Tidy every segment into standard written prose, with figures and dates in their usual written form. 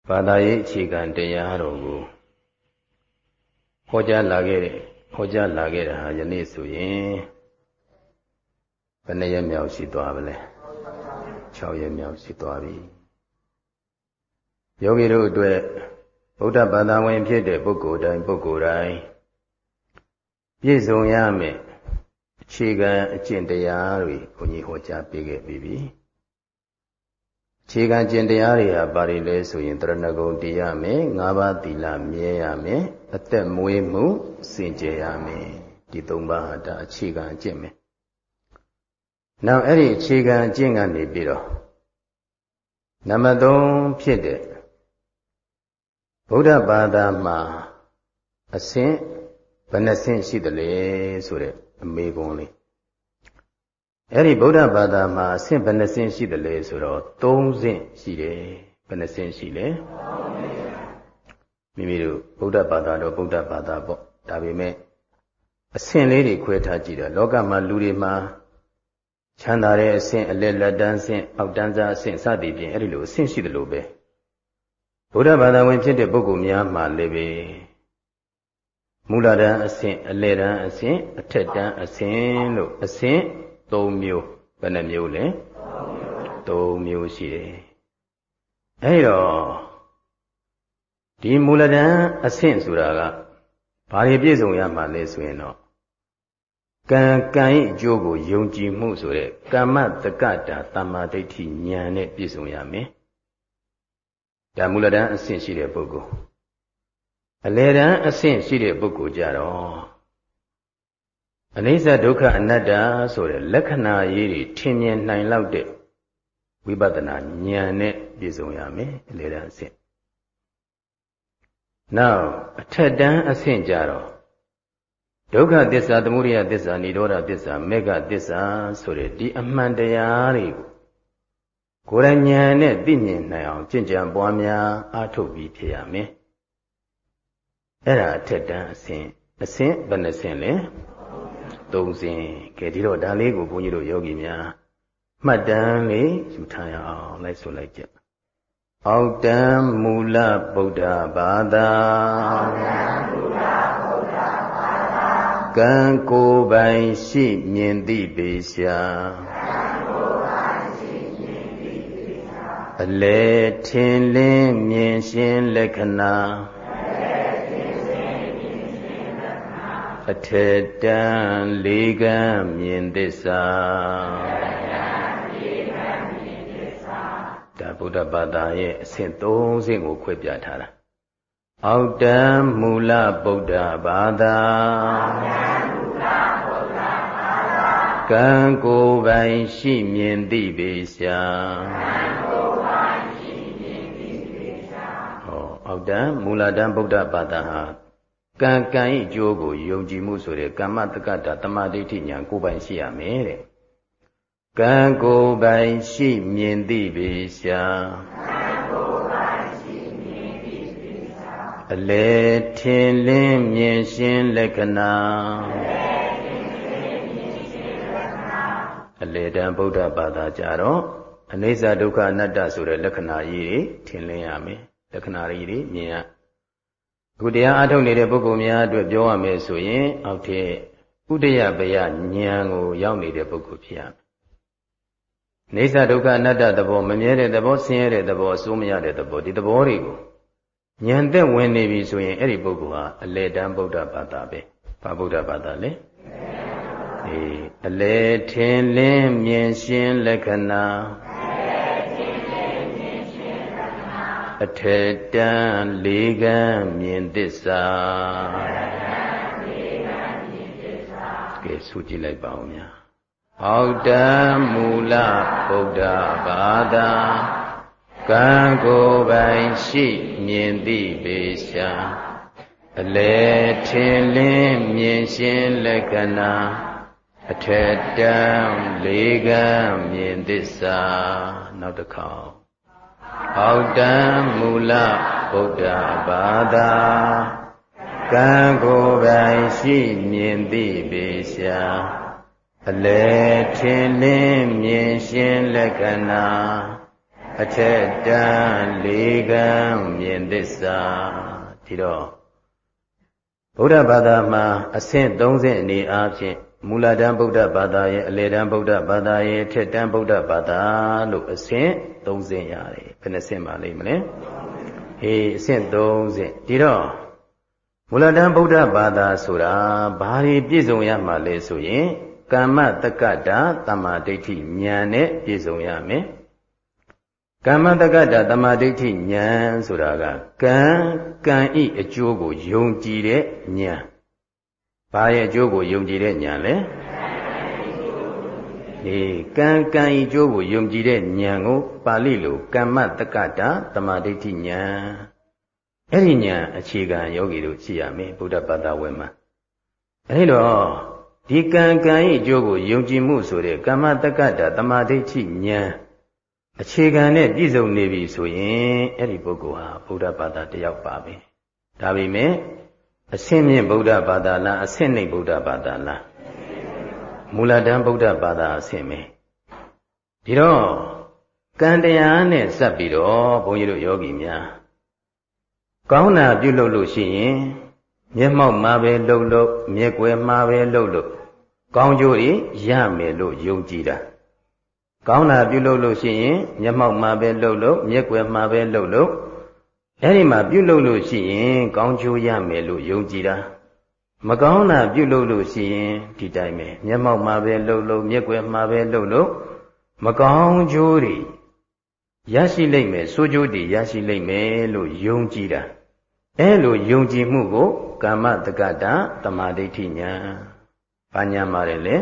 ဘာသာရေးအခြေခံတရားတော်ကိုဟောကြားလာခဲ့တာယနေ့ဆိုရင်ဘယ်နှရက်မြောက်ရှိသွားပါလဲ6ရက်မြောက်ရှိသွားပြီယောဂီတို့အတွက်ဗုဒ္ဓဘာသာဝင်ဖြစ်တဲ့ပုဂ္ဂိုလ်တိုင်းပြည့်စုံရမယ်အခြေခံအကျင့်တရားတွေဘုန်းကြီးဟောကြားပေးခဲ့ပြီအခြေခံကျင့်တရားတွေဟာဘာတွေလဲဆိုရင်တရဏဂုံတည်ရမယ်၅ပါးသီလမြဲရမယ်အသက်မွေးမှုစင်ကြယ်ရမယ်ဒီ၃ပါးဟာဒါအခြေခံအကျင့်ပဲနောက်အဲ့ဒီအခြေခံအကျင့်ကနေပြီးတော့နံပါတ်3ဖြစ်တဲ့ဗုဒ္ဓဘာသာမှာအဆင့်ဘယ်နှဆင့်ရှိသလဲဆိုတဲ့အမေကွန်းလေးအဲ့ဒီဗုဒ္ဓဘာသာမှာအဆင့်ဘယ်နှဆင့်ရှိသလဲဆိုတော့3ဆင့်ရှိတယ်ဘယ်နှဆင့်ရှိလဲမိမိတို့ဗုဒ္ဓဘာသာတော့ဗုဒ္ဓဘာသာပေါ့ဒါပေမဲ့အဆင့်လေးတွေခွဲထားကြည့်တာလောကမှာလူတွေမှာချမ်းသာတဲ့အဆင့်အလယ်လက်တန်းဆင့်အောက်တန်းစားအဆင့်စသည်ဖြင့်အဲ့ဒီလိုအဆင့်ရှိသလိုပဲဗုဒ္ဓဘာသာဝင်ဖြစ်တဲ့ပုဂ္ဂိုလ်များမှာလည်းပဲမူလတန်းအဆင့်အလယ်တန်းအဆင့်အထက်တန်းအဆင့်လို့အဆင့်3မျိုးဘယ်နှမျိုးလဲ3မျိုးရှိတယ်အဲဒီတော့ဒီမူလတန်းအဆင့်ဆိုတာကဘာတွေပြည့်စုံရမှာလဲဆိုရင်တော့ကံရဲ့အကျိုးကိုယုံကြည်မှုဆိုတဲ့ကမ္မတက္ကတာသမ္မာဒိဋ္ဌိဉာဏ်နဲ့ပြည့်စုံရမယ်ဒါမူလတန်းအဆင့်ရှိတဲ့ပုဂ္ဂိုလ်အလယ်တန်းအဆင့်ရှိတဲ့ပုဂ္ဂိုလ်ကြတော့အနိစ္စဒုက္ခအနတ္တဆိုတဲ့လက္ခဏာရေးတွေထင်မြင်နိုင်လောက်တဲ့ဝိပဿနာဉာဏ်နဲ့ပြည့်စုံရမယ်အလယ်တန်းအဆင့်နောက်အထက်တန်းအဆင့်ကြတော့ဒုက္ခသစ္စာသမုဒယသစ္စာនិရောဓသစ္စာမေဃသစ္စာဆိုတဲ့ဒီအမှန်တရားတွေကိုယ်တိုင်ဉာဏ်နဲ့သိမြင်နိုင်အောင်ကျင့်ကြံပွားများအားထုတ်ပြီးဖြစ်ရမယ်အဲ့ဒါအထက်တန်းအဆင့်ဘယ်နှဆင့်လဲ3ဆင့်ကဲဒီတော့ဒါလေးကိုဘုန်းကြီးတို့ယောဂီများမှတ်တမ်းလေးယူထားရအောင်လိုက်ဆိုလိုက်ကြအောက်တန်းမူလဗုဒ္ဓဘာသာကံကိုယ်ပိုင်ရှိမြင်သိပေရှာအလေထင်လင်းမြင်ရှင်းလက္ခဏာအထက်တန်းလေးကံမြင်သစ္စာဒါဗုဒ္ဓဘာသာရဲ့အဆင့်3ဆင့်ကိုခွဲပြထားတာအောက်တန်းမူလဗုဒ္ဓဘာသာကံကိုယ်ပိုင်ရှိမြင်သိပေရှာအောက်တန်းမူလတန်းဗုဒ္ဓဘာသာဟာကံ၏အကျိုးကိုယုံကြည်မှုဆိုတဲ့ကမ္မတက္ကတာတမာဒိဋ္ဌိဉာဏ်ကိုယ်ပိုင်ရှိရမယ်တဲ့ကံကိုယ်ပိုင်ရှိမြင်သိပေရှာအလေထင်လင်းမြင်ရှင်းလက္ခဏာအလေတံဗုဒ္ဓဘာသာကြတော့အနိစ္စဒုက္ခအနတ္တဆိုတဲ့လက္ခဏာကြီးတွေထင်လင်းရမယ်လက္ခဏာကြီးတွေမြင်ရအခုတရားအားထုတ်နေတဲ့ပုဂ္ဂိုလ်များအတွက်ပြောရမယ်ဆိုရင်အောက်ထက်ဥဒယဘယဉာဏ်ကိုရောက်နေတဲ့ပုဂ္ဂိုလ်ဖြစ်ရမယ်။နေသဒုက္ခအနတ္တသဘောမမြဲတဲ့သဘောဆင်းရဲတဲ့သဘောအစိုးမရတဲ့သဘောဒီသဘောတွေကိုဉာဏ်သက်ဝင်နေပြီဆိုရင်အဲ့ဒီပုဂ္ဂိုလ်ဟာအလေတန်းဗုဒ္ဓဘာသာပဲ။ဘာဗုဒ္ဓဘာသာလဲ။အလေထင်လင်းမြင်ရှင်းလက္ခဏာအထက်တန်းလေးကံမြင်သစ္စာကဲဆိုကြည့်လိုက်ပါဦးများအောက်တန်းမူလဗုဒ္ဓဘာသာကံကိုယ်ပိုင်ရှိမြင်သိပေရှာအလေထင်လင်းမြင်ရှင်းလက္ခဏာအထက်တန်းလေးကံမြင်သစ္စာနောက်တစ်ခေါက်အောက်တန်းမူလဗုဒ္ဓဘာသာကံကိုယ်ပိုင်ရှိမြင်သိပေရှာအလေထင်လင်းမြင်ရှင်းလက္ခဏာအထက်တန်းလေးကံမြင်သစ္စာဒီတော့ဗုဒ္ဓဘာသာမှာအဆင့်30အနေအားဖြင့်မူလတန်းဗုဒ္ဓဘာသာရဲ့အလယ်တန်းဗုဒ္ဓဘာသာရဲ့အထက်တန်းဗုဒ္ဓဘာသာလို့အဆင့်30ရတယ်ဘယ်နှဆင့်ပါလိမ့်မလဲအဆင့်30ဒီတော့မူလတန်းဗုဒ္ဓဘာသာဆိုတာဘာတွေပြည့်စုံရမှာလဲဆိုရင်ကမ္မတက္ကတာတမ္မာဒိဋ္ဌိဉာဏ်နဲ့ပြည့်စုံရမယ်ကမ္မတက္ကတာတမ္မာဒိဋ္ဌိဉာဏ်ဆိုတာကကံဤအကျိုးကိုယုံကြည်တဲ့ဉာဏ်ဘာရဲ့အကျိုးကိုယုံကြည်တဲ့ဉာဏ်လဲကံဤအကျိုးကိုယုံကြည်တဲ့ဉာဏ်ကိုပါဠိလိုကမ္မတက္ကတာတမ္မာဒိဋ္ဌိဉာဏ်အဲ့ဒီဉာဏ်အခြေခံယောဂီတို့ရှိရမယ်ဗုဒ္ဓဘာသာဝင်မှာအဲ့တော့ဒီကံဤအကျိုးကိုယုံကြည်မှုဆိုတဲ့ကမ္မတက္ကတာတမ္မာဒိဋ္ဌိဉာဏ်အခြေခံနဲ့ပြည့်စုံနေပြီဆိုရင်အဲ့ဒီပုဂ္ဂိုလ်ဟာဗုဒ္ဓဘာသာတယောက်ပါပဲဒါပေမဲ့အဆင့်မြင့်ဗုဒ္ဓဘာသာလားအဆင့်နှိမ့်ဗုဒ္ဓဘာသာလားမူလတန်းဗုဒ္ဓဘာသာအဆင့်ပဲဒီတော့ကံတရားနဲ့စပ်ပြီးတော့ဘုန်းကြီးတို့ယောဂီများကောင်းတာပြုလုပ်လို့ရှိရင်မျက်မှောက်မှာပဲလှုပ်လို့မျက်ွယ်မှာပဲလှုပ်လို့ကောင်းကျိုးတွေရမယ်လို့ယုံကြည်တာကောင်းတာပြုလုပ်လို့ရှိရင်မျက်မှောက်မှာပဲလှုပ်လို့မျက်ွယ်မှာပဲလှုပ်လို့အဲ့ဒီမှာပြုလုပ်လို့ရှိရင်ကောင်းကျိုးရမယ်လို့ယုံကြည်တာမကောင်းတာပြုလုပ်လို့ရှိရင်ဒီတိုင်းပဲမျက်မှောက်မှာပဲလှုပ်လို့မျက်ွယ်မှာပဲလှုပ်လို့မကောင်းကျိုးတွေရရှိလိမ့်မယ်ဆိုးကျိုးတွေရရှိလိမ့်မယ်လို့ယုံကြည်တာအဲ့လိုယုံကြည်မှုကိုကမ္မတက္ကတာတမ္မာဒိဋ္ဌိဉာဏ်ဘာဉာဏ်ပါတယ်လဲ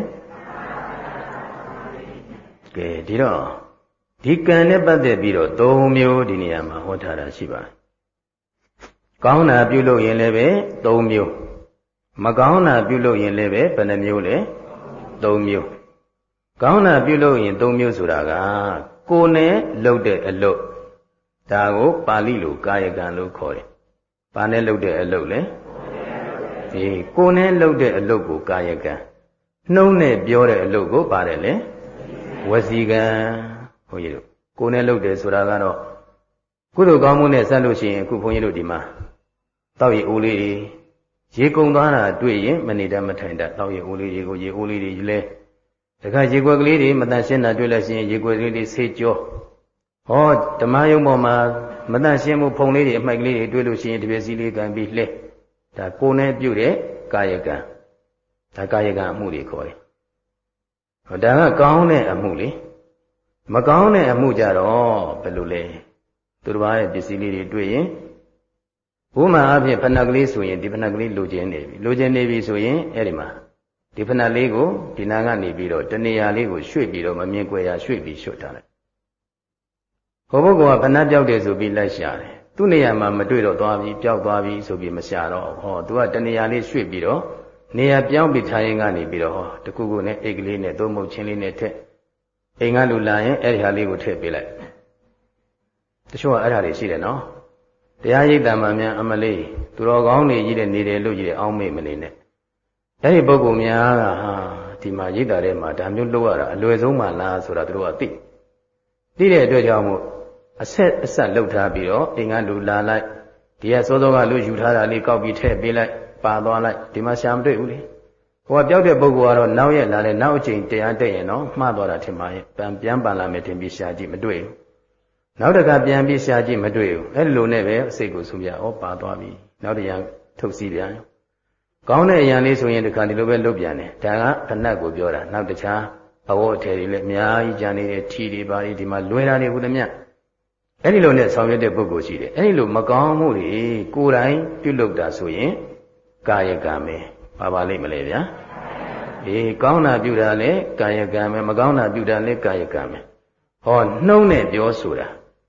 ကဲဒီတော့ဒီကံနဲ့ပတ်သက်ပြီးတော့၃မျိုးဒီနေရာမှာဟောထားတာရှိပါတယ်ကောင်းတာပြုလုပ်ရင်လည်းပဲ၃မျိုးမကောင်းတာပြုလုပ်ရင်လည်းပဲဘယ်နှမျိုးလဲ၃မျိုးကောင်းတာပြုလုပ်ရင်၃မျိုးဆိုတာကကိုယ်နဲ့လုပ်တဲ့အလုပ်ဒါကိုပါဠိလိုကာယကံလို့ခေါ်တယ်။ဘာနဲ့လုပ်တဲ့အလုပ်လဲကိုယ်နဲ့လုပ်တဲ့အလုပ်ကိုကာယကံနှုံးနဲ့ပြောတဲ့အလုပ်ကိုပါတယ်လေဝစီကံဘုန်းကြီးတို့ကိုယ်နဲ့လုပ်တယ်ဆိုတာကတော့ကုသိုလ်ကောင်းမှုနဲ့ဆက်လို့ရှိရင်အခုဘုန်းကြီးတို့ဒီမှာတောက်ရည်အိုးလေးတွေရေကုန်သွားတာတွေ့ရင်မနေတတ်မထိုင်တတ်တောက်ရည်အိုးလေးတွေကိုရေအိုးလေးတွေလဲတခါရေခွက်ကလေးတွေမတန်ရှင်းတာတွေ့လို့ရှိရင်ရေခွက်ကလေးတွေဆေးကြောဟောဓမ္မယုံပေါ်မှာမတန်ရှင်းမှုဖုံလေးတွေအမှိုက်ကလေးတွေတွေ့လို့ရှိရင်တပြည့်စီလေးကန်ပြီးလှဲဒါကိုယ်နဲ့ပြုတဲ့ကာယကံဒါကာယကံအမှုတွေခေါ်တယ်ဟောဒါကကောင်းတဲ့အမှုလေမကောင်းတဲ့အမှုကြတော့ဘယ်လိုလဲသူတစ်ပါးရဲ့ပစ္စည်းလေးတွေတွေ့ရင်ဘုမာအဖြစ်ဖဏကလေးဆိုရင်ဒီဖဏကလေးလိုချင်နေပြီဆိုရင်အဲ့ဒီမှာဒီဖဏလေးကိုဒီနာကနေပြီးတော့တနေရာလေးကိုရွှေ့ပြီးတော့မမြင်ကွယ်ရာရွှေ့ပြီးရွှတ်ထားလိုက်ဟိုဘုကဖဏပြောက်တယ်ဆိုပြီးလိုက်ရှာတယ်သူ့နေရာမှာမတွေ့တော့သွားပြီပျောက်သွားပြီဆိုပြီးမရှာတော့ဟောသူကတနေရာလေးရွှေ့ပြီးတော့နေရာပြောင်းပြီးထားရင်ကနေပြီးတော့ဟောတခုခုနဲ့အိတ်ကလေးနဲ့သုံးမုတ်ချင်းလေးနဲ့ထက်အိမ်ကလူလာရင်အဲ့ဒီဟာလေးကိုထည့်ပေးလိုက်တချို့ကအဲ့ဒါတွေရှိတယ်နော်တရားရိပ်တံမှာများအမလေးသူတော်ကောင်းတွေကြီးတဲ့နေတယ်လို့ကြီးတဲ့အောင်းမေ့မနေနဲ့အဲ့ဒီပုဂ္ဂိုလ်များကဟာဒီမှာရိပ်တာထဲမှာဒါမျိုးလုပ်ရတာအလွယ်ဆုံးမှလားဆိုတာသူတို့ကသိတဲ့အတွက်ကြောင့်မို့အဆက်လှုပ်ထားပြီးတော့အိမ်ကလူလာလိုက်ဒီကစောစောကလူယူထားတာလေးကောက်ပြီးထည့်ပေးလိုက်ပါသွားလိုက်ဒီမှာရှာမတွေ့ဘူးလေဟိုကပြောက်တဲ့ပုဂ္ဂိုလ်ကတော့နောက်ရက်လာလဲနောက်အချိန်တရားတက်ရင်တော့မှားသွားတာထင်ပါရဲ့ပြန်ပန်လာမယ်ထင်ပြီးရှာကြည့်မတွေ့ဘူးနောက်တစ်ခါပြန်ပြီးရှာကြည့်မတွေ့ဘူးအဲ့လိုနဲ့ပဲစိတ်ကိုဆူပြဩပါသွားပြီနောက်တစ်ရံထုတ်စီပြန်ကောင်းတဲ့အရာလေးဆိုရင်ဒီခါဒီလိုပဲလုပ်ပြန်တယ်ဒါကဖဏတ်ကိုပြောတာနောက်တခြားအဝတ်အထည်တွေလည်းအများကြီးကြံနေတဲ့ထီတွေပါတွေဒီမှာလွယ်တာတွေဘုသမျှအဲ့ဒီလိုနဲ့ဆောင်ရွက်တဲ့ပုဂ္ဂိုလ်ရှိတယ်အဲ့ဒီလိုမကောင်းမှုတွေကိုယ်တိုင်ပြုလုပ်တာဆိုရင်ကာယကံပဲပါလိမ့်မလဲဗျာကောင်းတာပြုတာလည်းကာယကံပဲမကောင်းတာပြုတာလည်းကာယကံပဲဟောနှုံးနဲ့ပြောဆိုတာ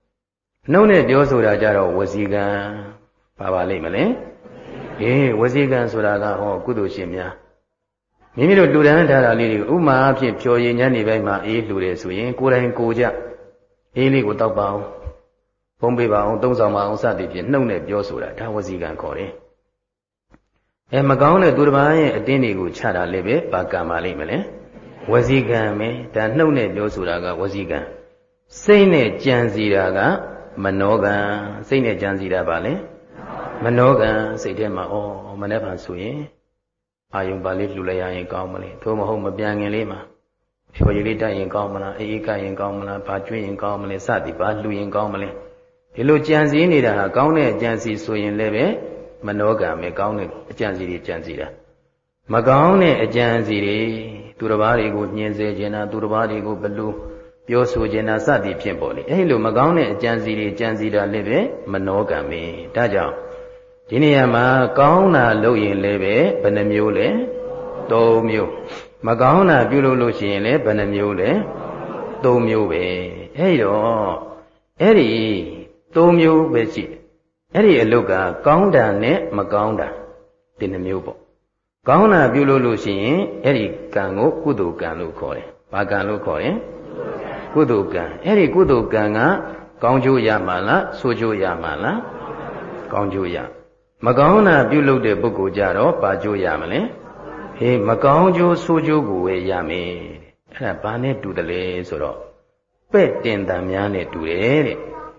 ကြတော့ဝစီကံပါလိမ့်မလဲဝစီကံဆိုတာကဟောကုသိုလ်ရှင်များမိမိတို့လူတန်းထားတာလေးတွေဥမာအဖြစ်ဖြော်ရည်ညံ့နေပိုင်းမှာအေးလှူတယ်ဆိုရင်ကိုယ်တိုင်ကိုကြအေးလေးကိုတောက်ပါအောင်ဖုံးပေးပါအောင်သုံးဆောင်ပါအောင်စသည်ဖြင့်နှုတ်နဲ့ပြောဆိုတာဒါဝစီကံခေါ်တယ်မကောင်းတဲ့သူတစ်ပါးရဲ့အတင်းတွေကိုချတာလည်းပဲဘာကံပါလိမ့်မလဲဝစီကံပဲဒါနှုတ်နဲ့ပြောဆိုတာကဝစီကံစိတ်နဲ့ကြံစီတာကမနောကံစိတ်နဲ့ကြံစီတာပါလေမနောကံစိတ်ထဲမှာမနေ့ကဆိုရင်အာယုံပါလေးလှူလိုက်ရရင်ကောင်းမလဲသို့မဟုတ်မပြန်ခင်လေးမှာဖြော်ရည်လေးတက်ရင်ကောင်းမလားအေးကရင်ကောင်းမလားဘာကျွေးရင်ကောင်းမလဲစသည်ဘာလှူရင်ကောင်းမလဲဒီလိုကြံစည်နေတာဟာကောင်းတဲ့အကြံစီဆိုရင်လည်းပဲမနောကံပဲကောင်းတဲ့အကြံစီတွေကြံစီတာမကောင်းတဲ့အကြံစီတွေသူတစ်ပါးတွေကိုညှင်းဆဲခြင်းတာသူတစ်ပါးတွေကိုဘလူပြောဆိုခြင်းတာစသည်ဖြင့်ပေါ့လေအဲဒီလိုမကောင်းတဲ့အကြံစီတွေကြံစီတာလည်းပဲမနောကံပဲဒါကြောင့်ဒီနေရာမှာကောင်းတာလုပ်ရင်လည်းပဲဘယ်နှမျိုးလဲ၃မျိုးမကောင်းတာပြုလုပ်လို့ရှိရင်လည်းဘယ်နှမျိုးလဲ၃မျိုးပဲအဲဒီတော့အဲ့ဒီ၃မျိုးပဲရှိတယ်အဲ့ဒီအလုပ်ကကောင်းတာနဲ့မကောင်းတာဒီနှမျိုးပေါ့ကောင်းတာပြုလုပ်လို့ရှိရင်အဲ့ဒီကံကိုကုသိုလ်ကံလို့ခေါ်တယ်ဘာကံလို့ခေါ်တယ်ကုသိုလ်ကံအဲ့ဒီကုသိုလ်ကံကကောင်းကျိုးရမှာလားဆိုးကျိုးရမှာလားကောင်းကျိုးရမကောင်းတာပြုလုပ်တဲ့ပုဂ္ဂိုလ်ကြတော့ဘာကျိုးရမလဲဟေးမကောင်းကျိုးဆိုးကျိုးကိုပဲရမယ်အဲ့ဒါဘာနဲ့တူတယ်လဲဆိုတော့ပဲ့တင်တံများနဲ့တူတယ်တဲ့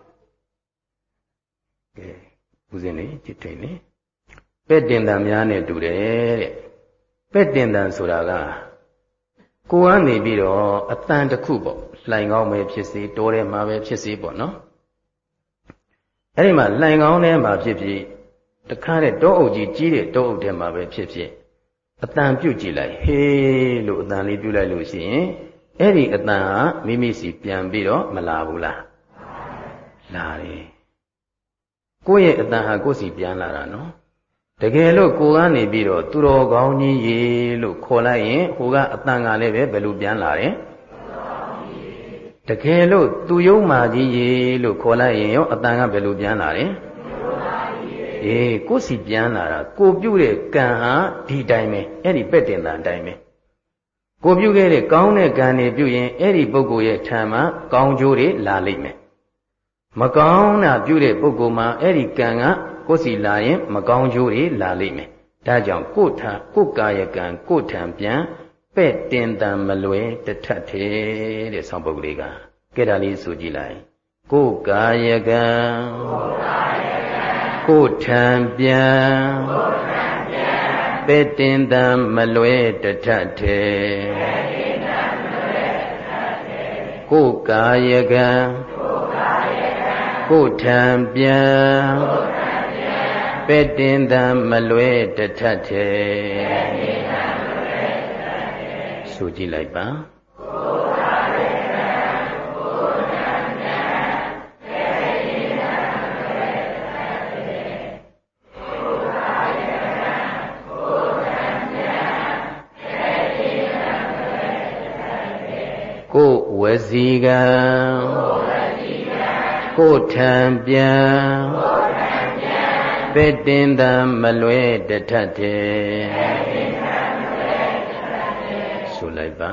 ဦးဇင်းလေးကြည့်ထိန်လေပဲ့တင်တံများနဲ့တူတယ်တဲ့ပဲ့တင်တံဆိုတာကကိုယ်ကနေပြီးတော့အတန်တစ်ခုပေါ့လှိုင်ကောင်းပဲဖြစ်စေတောထဲမှာပဲဖြစ်စေပေါ့နော်အဲ့ဒီမှာလှိုင်ကောင်းထဲမှာဖြစ်ဖြစ်တခါတဲ့တောအုပ်ကြီးကြီးတဲ့တောအုပ်ထဲမှာပဲဖြစ်ဖြစ်အတန်ပြုတ်ကြည့်လိုက်ဟေးလို့အတန်လေးပြုတ်လိုက်လို့ရှိရင်အဲ့ဒီအတန်ဟာမိမိစီပြန်ပြီးတော့မလာဘူးလားလာတယ်ကိုယ့်ရဲ့အတန်ဟာကိုယ့်စီပြန်လာတာနော်တကယ်လို့ကိုယ်ကနေပြီးတော့သူတော်ကောင်းကြီးရေလို့ခေါ်လိုက်ရင်ဟိုကအတန်ကလည်းပဲဘယ်လိုပြန်လာတယ်တကယ်လို့သူယုံမာကြီးရေလို့ခေါ်လိုက်ရင်ရောအတန်ကဘယ်လိုပြန်လာတယ်ကိုယ်စီပြန်လာတာကိုပြုတဲ့ကံဟာဒီတိုင်းပဲအဲ့ဒီပဲ့တင်တာအတိုင်းပဲကိုပြုခဲ့တဲ့ကောင်းတဲ့ကံတွေပြုရင်အဲ့ဒီပုဂ္ဂိုလ်ရဲ့ထံမှာကောင်းကျိုးတွေလာလိမ့်မယ်မကောင်းတာပြုတဲ့ပုဂ္ဂိုလ်မှာအဲ့ဒီကံကကိုယ်စီလာရင်မကောင်းကျိုးတွေလာလိမ့်မယ်ဒါကြောင့်ကိုယ်ကာယကံကိုယ်ထံပြန်ပဲ့တင်တံမလွယ်တထက်သေးတဲ့ဆောင်းပုဒ်ကလေးကကဲဒါလေးဆိုကြည့်လိုက်ကိုယ်ကာယကံကိုယ်ထံပြန်ပဲ့တင်တံမလွယ်တထက်သေးကိုယ်ကာယကံကိုယ်ထံပြန်ပဲ့တင်တံမလွယ်တထက်သေးဆိုကြည့်လိုက်ပါကိုယ်ဝစီကံကိုယ်ထံပြန်ပဲ့တင်တံမလွယ်တထက်သေးဆိုလိုက်ပါ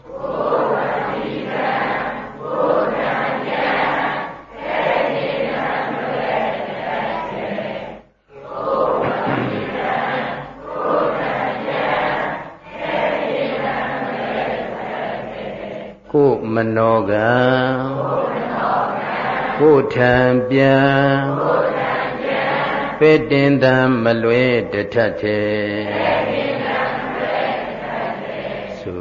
ကိုယ်မနောကံကိုယ်ထံပြန်ပဲ့တင်တံမလွယ်တထက်သေးဆို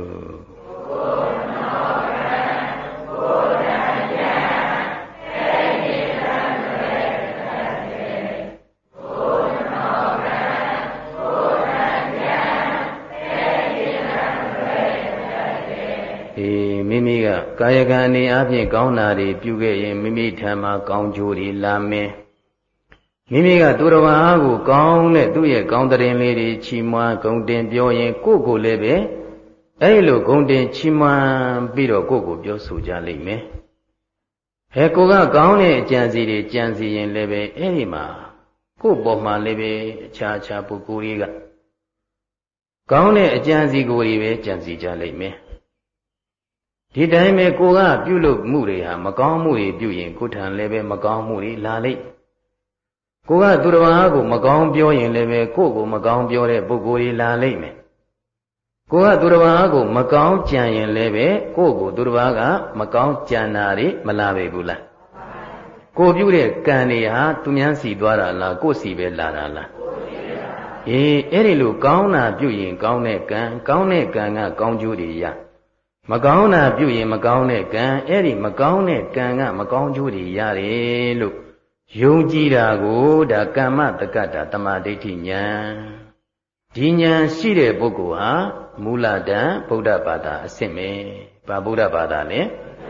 မိမိကကာယကံအနေအချင်းကောင်းတာတွေပြုခဲ့ရင်မိမိထံမှာကောင်းကျိုးတွေလာမယ်မိမိကသူတော်ဘာကိုကောင်းတဲ့သူ့ရဲ့ကောင်းတဲ့ရင်လေးတွေချီးမွမ်းဂုဏ်တင်ပြောရင်ကိုယ့်ကိုယ်လည်းပဲအဲ့လိုဂုဏ်တင်ချီးမွမ်းပြီးတော့ကိုယ့်ကိုပြောဆိုကြလိမ့်မယ်ကိုကကောင်းတဲ့အကြံစီတွေကြံစီရင်လည်းပဲအဲ့ဒီမှာကိုယ့်ပေါ်မှာလည်းပဲအခြားအခြားပုဂ္ဂိုလ်တွေကကောင်းတဲ့အကြံစီကိုတွေပဲကြံစီကြလိမ့်မယ်ဒီတိုင်းပဲကိုကပြုလုပ်မှုတွေဟာမကောင်းမှုတွေပြုရင်ကိုယ်ထံလည်းပဲမကောင်းမှုတွေလာလိမ့်ကိုကသူတော်ဘာကိုမကောင်းပြောရင်လည်းပဲကိုယ့်ကိုမကောင်းပြောတဲ့ပုဂ္ဂိုလ်တွေလာလိမ့်မယ်ကိုကသူတစ်ပါးကိုမကောင်းကြံရင်လည်းပဲကိုယ့်ကိုသူတစ်ပါးကမကောင်းကြံတာတွေမလာပေဘူးလားကိုပြုတဲ့ကံတွေဟာသူများစီသွားတာလားကိုယ့်စီပဲလာတာလားအဲ့ဒီလိုကောင်းတာပြုရင်ကောင်းတဲ့ကံကောင်းတဲ့ကံကကောင်းကျိုးတွေရမကောင်းတာပြုရင်မကောင်းတဲ့ကံအဲ့ဒီမကောင်းတဲ့ကံကမကောင်းကျိုးတွေရတယ်လို့ယုံကြည်တာကိုဒါကမ္မတက္ကတာတမာဒိဋ္ဌိဉာဏ်ဒီဉာဏ်ရှိတဲ့ပုဂ္ဂိုလ်ဟာမူလတန်ဗုဒ္ဓဘာသာအစစ်ပဲ။ဘာဗုဒ္ဓဘာသာလဲ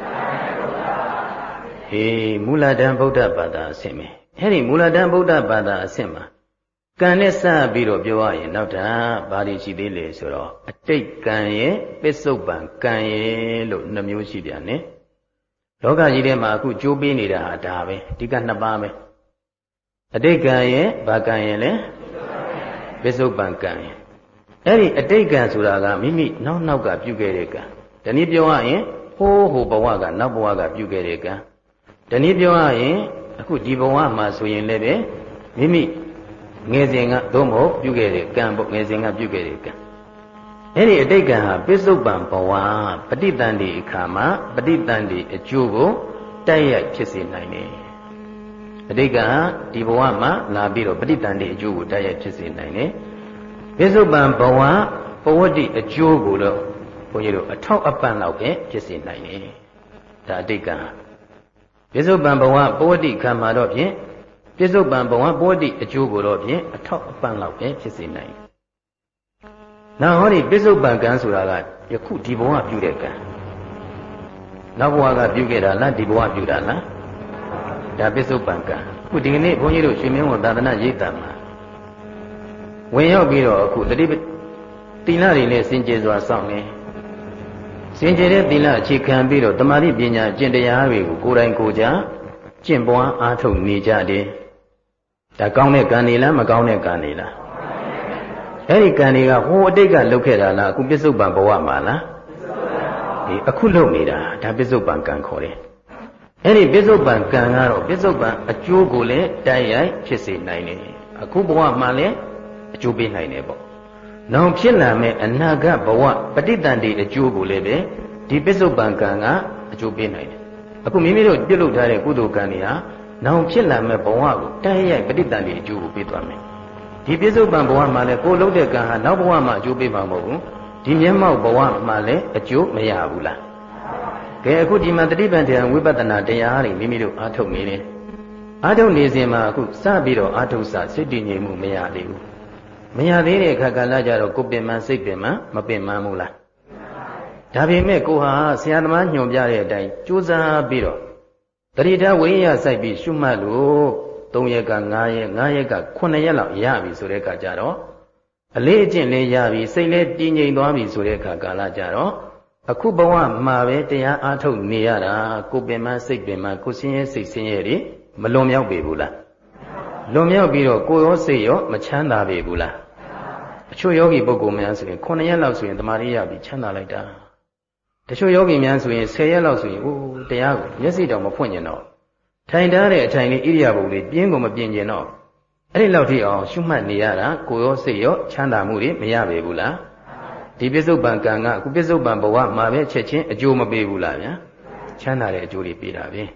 ။မူလတန်ဗုဒ္ဓဘာသာအစစ်ပဲ။အဲ့ဒီမူလတန်ဗုဒ္ဓဘာသာအစစ်မှာကံနဲ့စပြီးတော့ပြောရရင်နောက်ထပ်ဘာတွေရှိသေးလဲဆိုတော့အတိတ်ကံရဲ့ပစ္စုပန်ကံရဲ့လို့နှမျိုးရှိပြန်တယ်။လောကကြီးထဲမှာအခုကြိုးပေးနေတာဟာဒါပဲဒီကနှစ်ပါးပဲ။အတိတ်ကံရဲ့ဘာကံရဲ့လဲပစ္စုပန်ကံရဲ့အဲ့ဒီအတိတ်ကံဆိုတာကမိမိနောက်ကပြုခဲ့တဲ့ကံဒီနည်းပြောရရင်ဟိုဘဝကနောက်ဘဝကပြုခဲ့တဲ့ကံဒီနည်းပြောရရင်အခုဒီဘဝမှာဆိုရင်လည်းပဲမိမိငယ်စဉ်ကသို့မဟုတ်ပြုခဲ့တဲ့ကံပေါ့ငယ်စဉ်ကပြုခဲ့တဲ့ကံအဲ့ဒီအတိတ်ကံဟာပစ္စုပန်ဘဝပဋိသန္ဓေအခါမှာပဋိသန္ဓေအကျိုးကိုတိုက်ရိုက်ဖြစ်စေနိုင်တယ်အတိတ်ကံဟာဒီဘဝမှာလာပြီးတော့ပဋိသန္ဓေအကျိုးကိုတိုက်ရိုက်ဖြစ်စေနိုင်တယ်ပစ္စုပန်ဘဝပဝတ္တိအကျိုးကိုတော့ဘုန်းကြီးတို့အထောက်အပံ့လောက်ပဲဖြစ်စေနိုင်တယ်ဒါအတိတ်ကံပစ္စုပန်ဘဝပဝတ္တိခံမှာတော့ဖြင့်ပစ္စုပန်ဘဝပဝတ္တိအကျိုးကိုတော့ဖြင့်အထောက်အပံ့လောက်ပဲဖြစ်စေနိုင်နောက်ဟောဒီပစ္စုပန်ကံဆိုတာကယခုဒီဘဝပြုတဲ့ကံနောက်ဘဝကပြုခဲ့တာလားဒီဘဝပြုတာလားဒါပစ္စုပန်ကံအခုဒီကနေ့ဘုန်းကြီးတို့ရွှေမင်းဝန်သာသနာရိပ်သာမှာဝင်ရောက်ပြီးတော့အခုတိလတွေနဲ့စင်ကြယ်စွာစောင့်နေစင်ကြယ်တဲ့တိလအခြေခံပြီးတော့တမာတိပညာကျင့်တရားတွေကိုကိုယ်တိုင်ကိုယ်ကြကျင့်ပွားအားထုတ်နေကြတယ်ဒါကောင်းတဲ့ကံတွေလားမကောင်းတဲ့ကံတွေလားအဲ့ဒီကံတွေကဟိုအတိတ်ကလုပ်ခဲ့တာလားအခုပစ္စုပန်ဘဝမှာလားဒီအခုလုပ်နေတာဒါပစ္စုပန်ကံခေါ်တယ်အဲ့ဒီပစ္စုပန်ကံကတော့ပစ္စုပန်အကျိုးကိုလည်းတိုက်ရိုက်ဖြစ်စေနိုင်တယ်အခုဘဝမှာလည်းအကျိုးပေးနိုင်တယ်ပေါ့။နောင်ဖြစ်လာမဲ့အနာဂတ်ဘဝပဋိသန္ဓေအကျိုးကိုလည်းပဲဒီပစ္စုပန်ကံကအကျိုးပေးနိုင်တယ်။အခုမိမိတို့ပြုလုပ်ထားတဲ့ကုသိုလ်ကံတွေဟာနောင်ဖြစ်လာမဲ့ဘဝကိုတိုက်ရိုက်ပဋိသန္ဓေအကျိုးကိုပေးသွားမယ်။ဒီပစ္စုပန်ဘဝမှာလည်းကိုယ်လုပ်တဲ့ကံဟာနောက်ဘဝမှာအကျိုးပေးမှာမဟုတ်ဘူး။ဒီမျက်မှောက်ဘဝမှာလည်းအကျိုးမရဘူးလား။ကဲအခုဒီမှာတတိပံတရားဝိပဿနာတရားတွေမိမိတို့အားထုတ်နေတယ်။အားထုတ်နေစဉ်မှာအခုစပြီးတော့အားထုတ်စိတ်တည်ငြိမ်မှုမရသေးဘူး။မရသေးတဲ့အခါကာလကြတော့ကိုယ်ပင်မစိတ်ပင်မမပင်မဘူးလားဒါပေမဲ့ကိုဟာဆရာသမားညွှန်ပြတဲ့အတိုင်းကြိုးစားပြီးတော့တတိထားဝိညာဉ်စိုက်ပြီးရှုမှတ်လို့3ရက်က5ရက်5ရက်က9ရက်လောက်ရပြီဆိုတဲ့အခါကျတော့အလေးအကျင့်လေးရပြီစိတ်လေးတည်ငြိမ်သွားပြီဆိုတဲ့အခါကာလကြတော့အခုဘဝမှာပဲတရားအားထုတ်နေရတာကိုယ်ပင်မစိတ်ပင်မကိုယ်ဆင်းရဲစိတ်ဆင်းရဲတွေမလွန်မြောက်ပေဘူးလားလွန်မြောက်ပြီးတော့ကိုယ်ရောစိတ်ရောမချမ်းသာပေဘူးလားအချို့ယောဂီပုဂ္ဂိုလ်များဆိုရင်9ရက်လောက်ဆိုရင်တမာရီရပြီးချမ်းသာလိုက်တာတချို့ယောဂီများဆိုရင်10ရက်လောက်ဆိုရင်တရားကိုမျက်စိတောင်မဖွင့်ကျင်တော့ထိုင်ထားတဲ့အထိုင်လေးဣရိယာပုလေးပြင်းကိုမပြင်းကျင်တော့အဲ့ဒီလောက်ထိအောင်ရှုမှတ်နေရတာကိုယ်ရောစိတ်ရောချမ်းသာမှုတွေမရပေဘူးလားဒီပစ္စုပန်ကံကအခုပစ္စုပန်ဘဝမှာပဲချက်ချင်းအကျိုးမပေးဘူးလားဗျာချမ်းသာတဲ့အကျိုးတွေပေးတာပဲ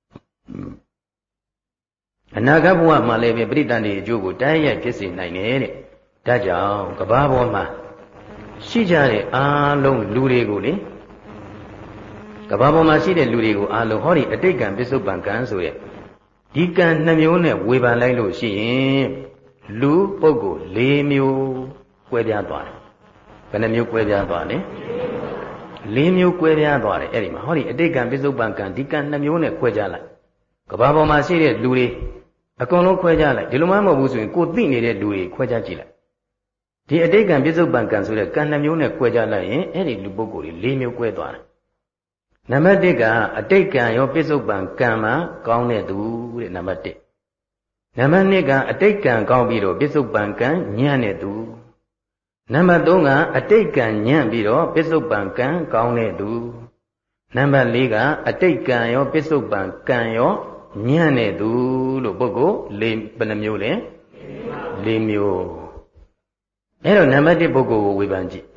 အနာဂတ်ဘဝမှာလည်းပဲပရိသန္တိအကျိုးကိုတိုက်ရိုက်ဖြစ်စေနိုင်တယ်တဲ့ဒါကြောင့်ကဘာပေါ်မှာရှိကြတဲ့အားလုံးလူတွေကိုလေကဘာပေါ်မှာရှိတဲ့လူတွေကိုအားလုံးဟောဒီအတိတ်ကံပစ္စုပန်ကံဆိုရဲ့ဒီကံ2မျိုးနဲ့ဝေဖန်လိုက်လို့ရှိရင်လူပုဂ္ဂိုလ်4မျိုးကွဲပြားသွားတယ်ဘယ်နှမျိုးကွဲပြားသွားလဲ4မျိုးကွဲပြားသွားတယ်အဲ့ဒီမှာဟောဒီအတိတ်ကံပစ္စုပန်ကံဒီကံ2မျိုးနဲ့ခွဲခြားလိုက်ကဘာပေါ်မှာရှိတဲ့လူတွေအကုန်လုံးခွဲခြားလိုက်ဒီလိုမှမဟုတ်ဘူးဆိုရင်ကိုသိနေတဲ့လူတွေခွဲခြားကြည့်လိုက်ဒီအတိတ်ကံပစ္စုပန်ကံဆိုတဲ့ကံ2မျိုးနဲ့ခွဲခြားလိုက်ရင်အဲ့ဒီလူပုဂ္ဂိုလ်တွေ4မျိုးကွဲသွားတယ်နံပါတ်1ကအတိတ်ကံရောပစ္စုပန်ကံမှာကောင်းတဲ့သူတဲ့နံပါတ်1နံပါတ်2ကအတိတ်ကံကောင်းပြီးတော့ပစ္စုပန်ကံညံ့တဲ့သူနံပါတ်3ကအတိတ်ကံညံ့ပြီးတော့ပစ္စုပန်ကံကောင်းတဲ့သူနံပါတ်4ကအတိတ်ကံရောပစ္စုပန်ကံရောညံ့တဲ့သူလို့ပုဂ္ဂိုလ်ဘယ်နှမျိုးလဲ4မျိုးအဲ့တော့နံပါတ်1ပုဂ္ဂိုလ်ကိုဝေဖန်ကြည့်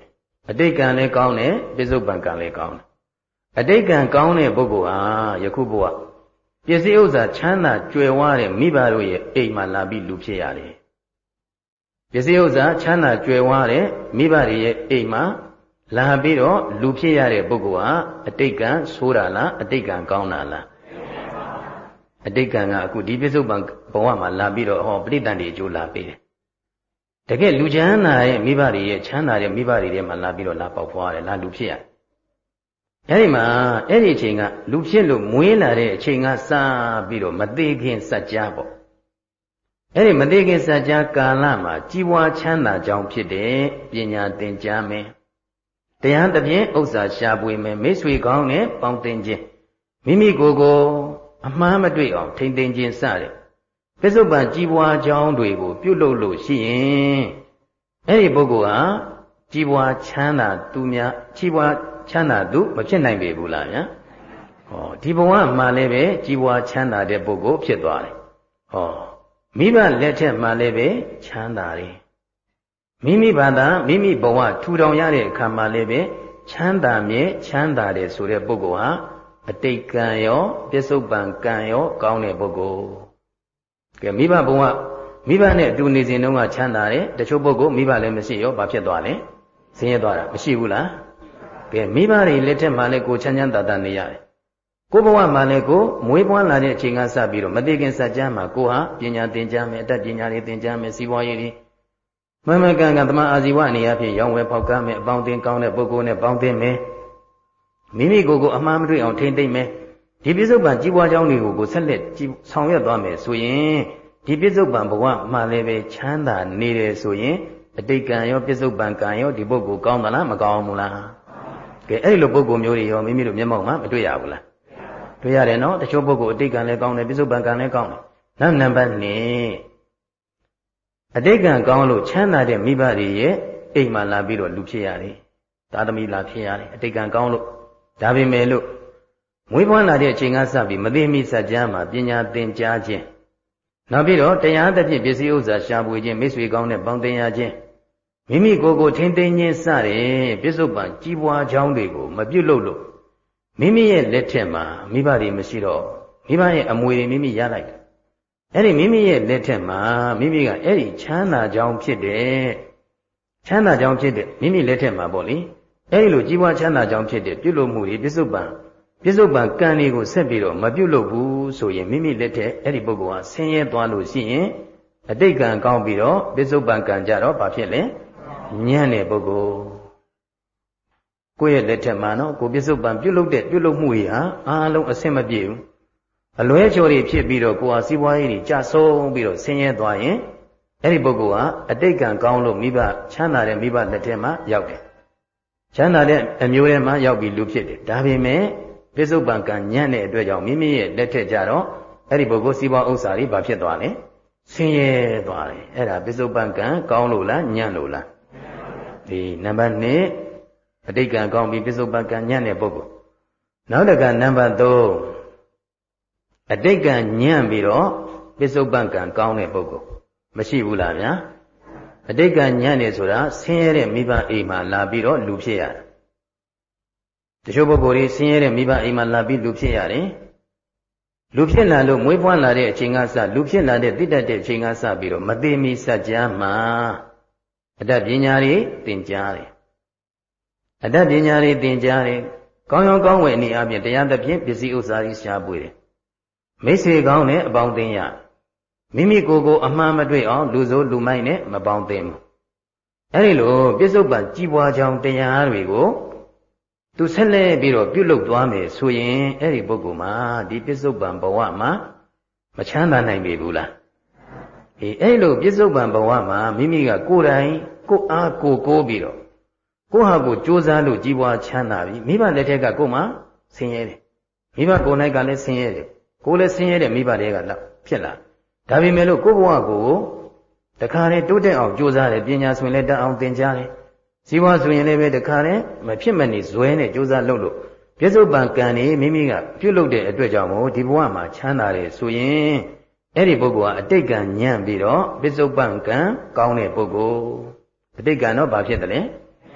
အတိတ်ကံလည်းကောင်းတယ်ပြစ္ဆုတ်ပံကံလည်းကောင်းတယ်အတိတ်ကံကောင်းတဲ့ပုဂ္ဂိုလ်ဟာယခုဘဝပစ္စည်းဥစ္စာချမ်းသာကြွယ်ဝတဲ့မိဘတို့ရဲ့အိမ်မှာလာပြီးလူဖြစ်ရတယ်ပစ္စည်းဥစ္စာချမ်းသာကြွယ်ဝတဲ့မိဘတွေရဲ့အိမ်မှာလာပြီးတော့လူဖြစ်ရတဲ့ပုဂ္ဂိုလ်ဟာအတိတ်ကံဆိုးတာလားအတိတ်ကံကောင်းတာလားအတိတ်ကံကအခုဒီပစ္စုပန်ဘဝမှာလာပြီးတော့ဟောပဋိသန္ဓေအကျိုးလာပေးတယ်တကယ်လူချမ်းသာရဲ့မိဘတွေရဲ့ချမ်းသာတဲ့မိဘတွေထဲမှာလာပြီးတော့လာပေါက်ဖွားတယ်လာလူဖြစ်ရတယ်အဲဒီမှာအဲ့ဒီအချိန်ကလူဖြစ်လို့မွေးလာတဲ့အချိန်ကစပြီးတော့မသေးခင်စัจ जा ပေါ့အဲ့ဒီမသေးခင်စัจ जा ကာလမှာကြီးပွားချမ်းသာကြောင်းဖြစ်တဲ့ပညာသင်ကြားမယ်တရားသဖြင့်ဥစ္စာရှာပွေမယ်မိတ်ဆွေကောင်းနဲ့ပေါင်းသင်ခြင်းမိမိကိုယ်ကိုအမှားမတွေ့အောင်ထိမ့်သိမ့်ခြင်းစတဲ့ပစ္စုပန်ကြီးပွားကြောင်းတွေကိုပြုလုပ်လို့ရှိရင်အဲ့ဒီပုဂ္ဂိုလ်ဟာကြီးပွားချမ်းသာသူများကြီးပွားချမ်းသာသူမဖြစ်နိုင်ပေဘူးလားဗျာဟောဒီဘဝမှာလည်းပဲကြီးပွားချမ်းသာတဲ့ပုဂ္ဂိုလ်ဖြစ်သွားတယ်ဟောမိဘလက်ထက်မှာလည်းပဲချမ်းသာတယ်မိမိဘာသာမိမိဘဝထူထောင်ရတဲ့အခါမှာလည်းပဲချမ်းသာမြဲချမ်းသာတယ်ဆိုတဲ့ပုဂ္ဂိုလ်ဟာအတိတ်ကံရောပြစ္ဆုတ်ပံကံရောကောင်းတဲ့ပုဂ္ဂိုလ်ကဲမိဘဘဝမိဘနဲ့အတူနေစဉ်တုန်းကချမ်းသာတယ်တချို့ပုဂ္ဂိုလ်မိဘလည်းမရှိရောဘာဖြစ်သွားလဲဆင်းရဲသွားတာမရှိဘူးလားကဲမိဘတွေလက်ထက်မှာလည်းကိုချမ်းချမ်းသာသာနေရတယ်ကိုဘဝမှာလည်းကိုမွေးပွားလာတဲ့အချိန်ကစပြီးတော့မသိခင်စัจ जा မှာကိုဟာပညာသင်ကြားမယ်အတတ်ပညာတွေသင်ကြားမယ်စီးပွားရေးတွေမမကံကသမအာဇီဝအနေအချင်းရောင်းဝယ်ဖောက်ကားမယ်အပေါင်းအသင်းကောင်းတဲ့ပုဂ္ဂိုလ်နဲ့ပေါင်းသင်းမယ်မိမိကိုယ်ကိုအမှားမတွေ့အောင်ထိမ့်သိမ့်မယ်ဒီပြစ္ဆုတ်ပံကြီးပွားကြောင်းတွေကိုဆက်လက်ဆောင်ရွက်သွားမယ်ဆိုရင်ဒီပြစ္ဆုတ်ပံဘဝမှာလည်းပဲချမ်းသာနေတယ်ဆိုရင်အတိတ်ကံရောပြစ္ဆုတ်ပံကံရောဒီပုဂ္ဂိုလ်ကောင်းသလားမကောင်းဘူးလားကဲအဲ့လိုပုဂ္ဂိုလ်မျိုးတွေရောမိမိတို့မျက်မှောက်မှာမတွေ့ရဘူးလားတွေ့ရတယ်နော်တချို့ပုဂ္ဂိုလ်အတိတ်ကံလည်းကောင်းတယ်ပြစ္ဆုတ်ပံကံလည်းကောင်းတယ်နောက်နံပါတ်2အတိတ်ကံကောင်းလို့ချမ်းသာတဲ့မိဘတွေရဲ့အိမ်မှာလာပြီးတော့လူဖြစ်ရတယ်သာသမီလာဖြစ်ရတယ်အတိတ်ကံကောင်းလို့ဒါပေမဲ့လို့မွေးဖွားလာတဲ့အချိန်ကစပြီးမသိမိစัจ जा မှာပညာသင်ကြားခြင်းနောက်ပြီးတော့တရားသဖြင့်ပစ္စည်းဥစ္စာရှာဖွေခြင်းမိတ်ဆွေကောင်းနဲ့ပေါင်းသင်ရခြင်းမိမိကိုယ်ကိုထိမ့်သိမ်းခြင်းစတဲ့ပြစ္ဆုတ်ပံကြီးပွားကြောင်းတွေကိုမပြုတ်လို့မိမိရဲ့လက်ထက်မှာမိဘတွေမရှိတော့မိဘရဲ့အမွေတွေမိမိရလိုက်တယ်အဲ့ဒီမိမိရဲ့လက်ထက်မှာမိမိကအဲ့ဒီချမ်းသာကြောင်းဖြစ်တဲ့ချမ်းသာကြောင်းဖြစ်တဲ့မိမိလက်ထက်မှာပေါ့လေအဲ့ဒီလိုကြီးပွားချမ်းသာကြောင်းဖြစ်တဲ့ပြုလုပ်မှုတွေပြစ္ဆုတ်ပံကံတွေကိုဆက်ပြီးတော့မပြုတ်လို့ဘူးဆိုရင်မိမိလက်ထက်အဲ့ဒီပုဂ္ဂိုလ်ဟာဆင်းရဲသွားလို့ရှိရင်အတိတ်ကံကောင်းပြီးတော့ပြစ္ဆုတ်ပံကံကြတော့ဘာဖြစ်လဲညံ့တဲ့ပုဂ္ဂိုလ်ကိုယ့်ရဲ့လက်ထက်မှာနော်ကိုပြစ္ဆုတ်ပံပြုတ်လို့မှုတွေဟာအားလုံးအဆင်မပြေဘူးအလွဲချော်တွေဖြစ်ပြီးတော့ကိုယ်ဟာစီးပွားရေးတွေကျဆုံးပြီးတော့ဆင်းရဲသွားရင်အဲ့ဒီပုဂ္ဂိုလ်ဟာအတိတ်ကံကောင်းလို့မိဘချမ်းသာတဲ့မိဘလက်ထက်မှာရောက်တယ်ချမ်းသာတဲ့အမျိုးထဲမှာရောက်ပြီးလူဖြစ်တယ်ဒါပေမဲ့ပြစ္ဆုတ်ပံကံညံ့တဲ့အတွက်ကြောင့်မိမိရဲ့လက်ထက်ကြတော့အဲ့ဒီပုဂ္ဂိုလ်စီးပွားဥစ္စာတွေဘာဖြစ်သွားလဲဆင်းရဲသွားတယ်အဲ့ဒါပြစ္ဆုတ်ပံကံကောင်းလို့လားညံ့လို့လားဒီနံပါတ်2အတိတ်ကံကောင်းပြီးပြစ္ဆုတ်ပံကံညံ့တဲ့ပုဂ္ဂိုလ်နောက်တစ်ခါနံပါတ်3အတိတ်ကံညံ့ပြီးတော့ပြစ္ဆုတ်ပံကံကောင်းတဲ့ပုဂ္ဂိုလ်မရှိဘူးလားဗျာအတိတ်ကညံ့နေဆိုတာဆင်းရဲတဲ့မိဘအိမ်မှာလာပြီးတော့လူဖြစ်ရတယ်တချို့ပုဂ္ဂိုလ်တွေဆင်းရဲတဲ့မိဘအိမ်မှာလာပြီးလူဖြစ်ရတယ်လူဖြစ်လာလို့မွေးဖွားလာတဲ့အချိန်ကစလူဖြစ်လာတဲ့တိတ္တတဲ့အချိန်ကစပြီးတော့မသိမီစัจ जा မှာအတတ်ပညာတွေသင်ကြားတယ်အတတ်ပညာတွေသင်ကြားတယ်ကောင်းရောကောင်းဝယ်အနေအချင်းတရားသဖြင့်ပစ္စည်းဥစ္စာတွေရှားပွေတယ်မိတ်ဆွေကောင်းနဲ့အပေါင်းအသင်းရမိမိကိုယ်ကိုအမှားမတွေ့အောင်လူဆိုးလူမိုက်နဲ့မပေါင်းသင်းဘူးအဲဒီလိုပြစ္ဆုတ်ပံကြီးပွားကြောင်းတရားတွေကိုသူဆက်လက်ပြီးတော့ပြုလုပ်သွားမယ်ဆိုရင်အဲ့ဒီပုဂ္ဂိုလ်မှာဒီပြစ္ဆုတ်ပံဘဝမှာမချမ်းသာနိုင်ပြီဘူးလားအဲ့လိုပြစ္ဆုတ်ပံဘဝမှာမိမိကကိုယ်တိုင်ကိုယ်အားကိုယ်ပြီးတော့ကိုယ့်ဟာကိုယ်ကြိုးစားလို့ကြီးပွားချမ်းသာပြီမိဘလက်ထက်ကကိုယ်မှာဆင်းရဲတယ်မိဘကိုယ်၌ကလည်းဆင်းရဲတယ်ကိုယ်လည်းဆင်းရဲတဲ့မိဘတွေကလောက်ဖြစ်လာဒါပေမဲ့လို့ကိုယ့်ဘဝကိုတခါလေတိုးတက်အောင်ကြိုးစားတယ်ပညာဆိုရင်လည်းတတ်အောင်သင်ကြားတယ်စီးပွားဆိုရင်လည်းပဲတခါလေမဖြစ်မနေဇွဲနဲ့ကြိုးစားလုပ်လို့ပြစ္ဆုတ်ပံကံနေမိမိကပြုတ်လုပ်တဲ့အတွက်ကြောင့်မို့ဒီဘဝမှာချမ်းသာတယ်ဆိုရင်အဲ့ဒီပုဂ္ဂိုလ်ဟာအတိတ်ကံညံ့ပြီးတော့ပြစ္ဆုတ်ပံကံကောင်းတဲ့ပုဂ္ဂိုလ်အတိတ်ကံတော့ဘာဖြစ်တယ်လဲ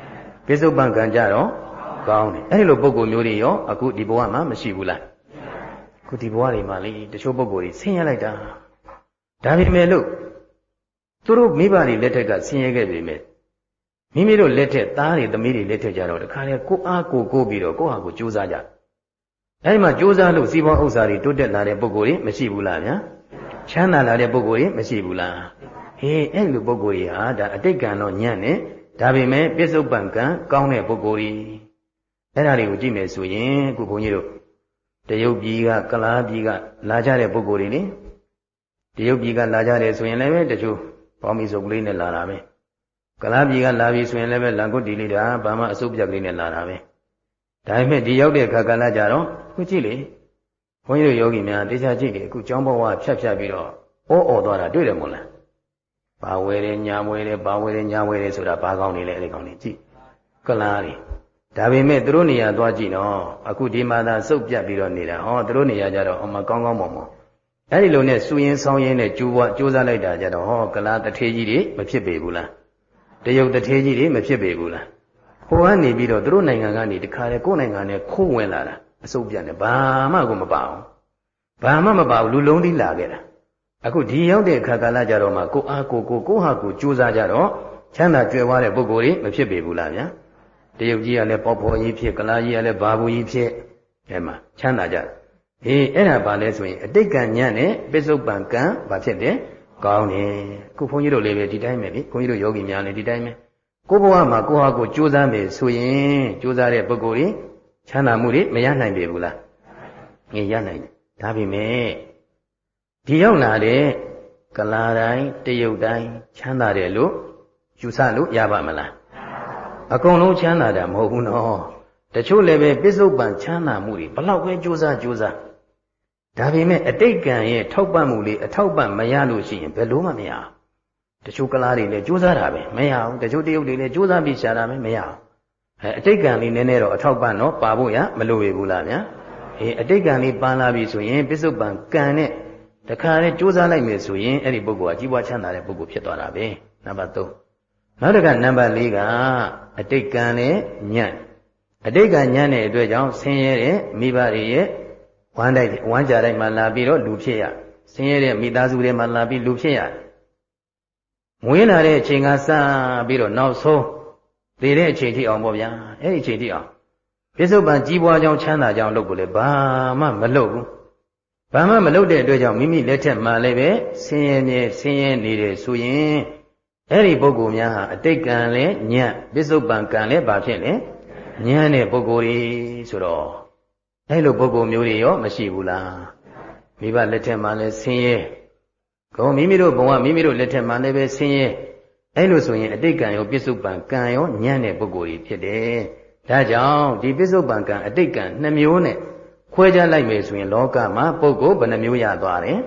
ပိစုပန်ကံကြတော့ကောင်းတယ်အဲ့ဒီလိုပုဂ္ဂိုလ်မျိုးတွေရောအခုဒီဘဝမှာမရှိဘူးလားအခုဒီဘဝတွေမှာလေတချို့ပုဂ္ဂိုလ်တွေဆင်းရဲလိုက်တာဒါပေမဲ့လို့သူတို့မိဘတွေလက်ထက်ကဆင်းရဲခဲ့ပေမဲ့မိမိတို့လက်ထက်သားတွေသမီးတွေလက်ထက်ကြတော့တခါလေကိုအားကိုပြီးတော့ကိုယ့်ဟာကိုကြိုးစားကြအဲ့ဒီမှာကြိုးစားလို့စီးပွားဥစ္စာတွေတိုးတက်လာတဲ့ပုဂ္ဂိုလ်တွေမရှိဘူးလားဗျာချမ်းသာလာတဲ့ပုဂ္ဂိုလ်တွေမရှိဘူးလားဟေးအဲ့လိုပုဂ္ဂိုလ်တွေဟာဒါအတိတ်ကံတော့ညံ့နေဒါပေမဲ့ပြစ္ဆုတ်ပံကံကောင်းတဲ့ပုဂ္ဂိုလ်တွေအဲ့ဒါတွေကိုကြည့်မယ်ဆိုရင်အခုဘုန်းကြီးတို့တရုတ်ပြည်ကကလားပြည်ကလာကြတဲ့ပုဂ္ဂိုလ်တွေလေတရုတ်ပြည်ကလာကြတယ်ဆိုရင်လည်းပဲတချို့ပေါင်းမီစုပ်ကလေးနဲ့လာတာပဲကလားပြည်ကလာပြီဆိုရင်လည်းပဲလန်ကွတ်တီလေးတာဘာမှအစုပ်ပြက်ကလေးနဲ့လာတာပဲဒါပေမဲ့ဒီရောက်တဲ့ခါကလာကြတော့ခုကြည့်လေဘုန်းကြီးတို့ယောဂီများတရားကြည့်လေအခုကျောင်းဘဝဖြတ်ပြီးတော့ဩသွားတာတွေ့တယ်မို့လားဘာဝဲတယ်ညာဝဲတယ်ဘာဝဲတယ်ညာဝဲတယ်ဆိုတာဘာကောင်းနေလဲအဲ့ဒီကောင်းနေကြည့်ကလားတွေဒါပေမဲ့သူတို့နေရာသွားကြည့်နော်အခုဒီမှာသာစုပ်ပြတ်ပြီးတော့နေတာဟောသူတို့နေရာကြတော့အမကောင်းမွန်အဲ့ဒီလိုနဲ့စူရင်ဆောင်းရင်နဲ့ကြိုးစားလိုက်တာကြတော့ဟောကလားတထေးကြီးတွေမဖြစ်ပေဘူးလားတရုတ်တထေးကြီးတွေမဖြစ်ပေဘူးလားဟိုကနေပြီးတော့သူတို့နိုင်ငံကနေတခါလေကိုယ်နိုင်ငံနဲ့ခိုးဝင်လာတာအစုပ်ပြတ်နေဘာမှကိုမပါအောင်ဘာမှမပါဘူးလူလုံးသီးလာခဲ့တာအခုဒီရောက်တဲ့အခါကာလကြတော့မှကိုအားကိုဟာကိုကြိုးစားကြတော့ချမ်းသာကြွယ်ဝတဲ့ပုဂ္ဂိုလ်တွေမဖြစ်ပေဘူးလားဗျာတရုတ်ကြီးကလည်းပေါဖော်ကြီးဖြစ်ကလားကြီးကလည်းဘာဘူးကြီးဖြစ်အဲ့မှာချမ်းသာကြအေးအဲ့ဒါဘာလဲဆိုရင်အတိတ်ကံညံ့နဲ့ပစ္စုပန်ကံဘာဖြစ်တယ်ကောင်းတယ်ခုဘုန်းကြီးတို့လည်းပဲဒီတိုင်းပဲလေဘုန်းကြီးတို့ယောဂီများလည်းဒီတိုင်းပဲကိုယ့်ဘဝမှာကိုယ့်ဟာကိုယ်ကြိုးစားမယ်ဆိုရင်ကြိုးစားတဲ့ပုဂ္ဂိုလ်တွေချမ်းသာမှုတွေမရနိုင်ပေဘူးလားငြိရနိုင်တယ်ဒါပေမဲ့ဒီရောက်လာတဲ့ကလာတိုင်းတရုတ်တိုင်းချမ်းသာတယ်လို့ယူဆလို့ရပါမလားအကုန်လုံးချမ်းသာတာမဟုတ်ဘူးနော်တချို့လည်းပဲပစ္စုပန်ချမ်းသာမှုတွေဘလောက်ပဲကြိုးစားဒါပေမဲ့အတိတ်ကံရဲ့ထောက်ပံ့မှုလေးအထောက်ပံ့မရလို့ရှိရင်ဘယ်လို့မှမရဘူးတချို့ကလားတွေလည်းကြိုးစားတာပဲမရဘူးတချို့တရုတ်တွေလည်းကြိုးစားပြီးရှာတာပဲမရဘူးအတိတ်ကံလေးနည်းနည်းတော့အထောက်ပံ့တော့ပါဖို့ရမလိုရဘူးလားဗျာအတိတ်ကံလေးပန်းလာပြီဆိုရင်ပစ္စုပန်ကံနဲ့တခါနဲ့ကြိုးစားလိုက်မယ်ဆိုရင်အဲ့ဒီပုဂ္ဂိုလ်ကကြီးပွားချမ်းသာတဲ့ပုဂ္ဂိုလ်ဖြစ်သွားတာပဲနံပါတ်3နောက်တစ်ခါနံပါတ်4ကအတိတ်ကံနဲ့ညံ့အတိတ်ကညံ့တဲ့အတွက်ကြောင့်ဆင်းရဲတဲ့မိဘတွေရဲ့ဝမ်းကြတိုင်းမှာလာပြီးတော့လူဖြစ်ရဆင်းရဲတဲ့မိသားစုတွေမှာလာပြီးလူဖြစ်ရမွေးလာတဲ့အချိန်ကစပြီးတော့နောက်ဆုံးသေတဲ့အချိန်ထိအောင်ပေါ့ဗျာအဲ့ဒီအချိန်ထိအောင်ပြစ္ဆုတ်ပန်ကြီးပွားကြောင်းချမ်းသာကြောင်းလုပ်ကိုလည်းဘာမှမလုပ်ဘူးဘာမှမလုပ်တဲ့အတွက်ကြောင့်မိမိလက်ထက်မှာလည်းပဲဆင်းရဲနေတယ်ဆိုရင်အဲ့ဒီပုဂ္ဂိုလ်များဟာအတိတ်ကံလည်းညံ့ပြစ္ဆုတ်ပန်ကံလည်းဘာဖြစ်လဲညံ့တဲ့ပုဂ္ဂိုလ်ကြီးဆိုတော့အဲ့လိုပုဂ္ဂိုလ်မျိုးတွေရောမရှိဘူးလားမိဘလက်ထက်မှာလည်းဆင်းရဲကောမိမိတို့ဘဝမိမိတို့လက်ထက်မှာလည်းပဲဆင်းရဲအဲ့လိုဆိုရင်အတိတ်ကံရောပြစ္ဆုတ်ပန်ကံရောညံ့တဲ့ပုဂ္ဂိုလ်ကြီးဖြစ်တယ်ဒါကြောင့်ဒီပြစ္ဆုတ်ပန်ကံအတိတ်ကံ2မျိုးနဲ့ခွဲခြားလိုက်မယ်ဆိုရင်လောကမှာပုဂ္ဂိုလ်ဘယ်နှမျိုးရသွားတယ်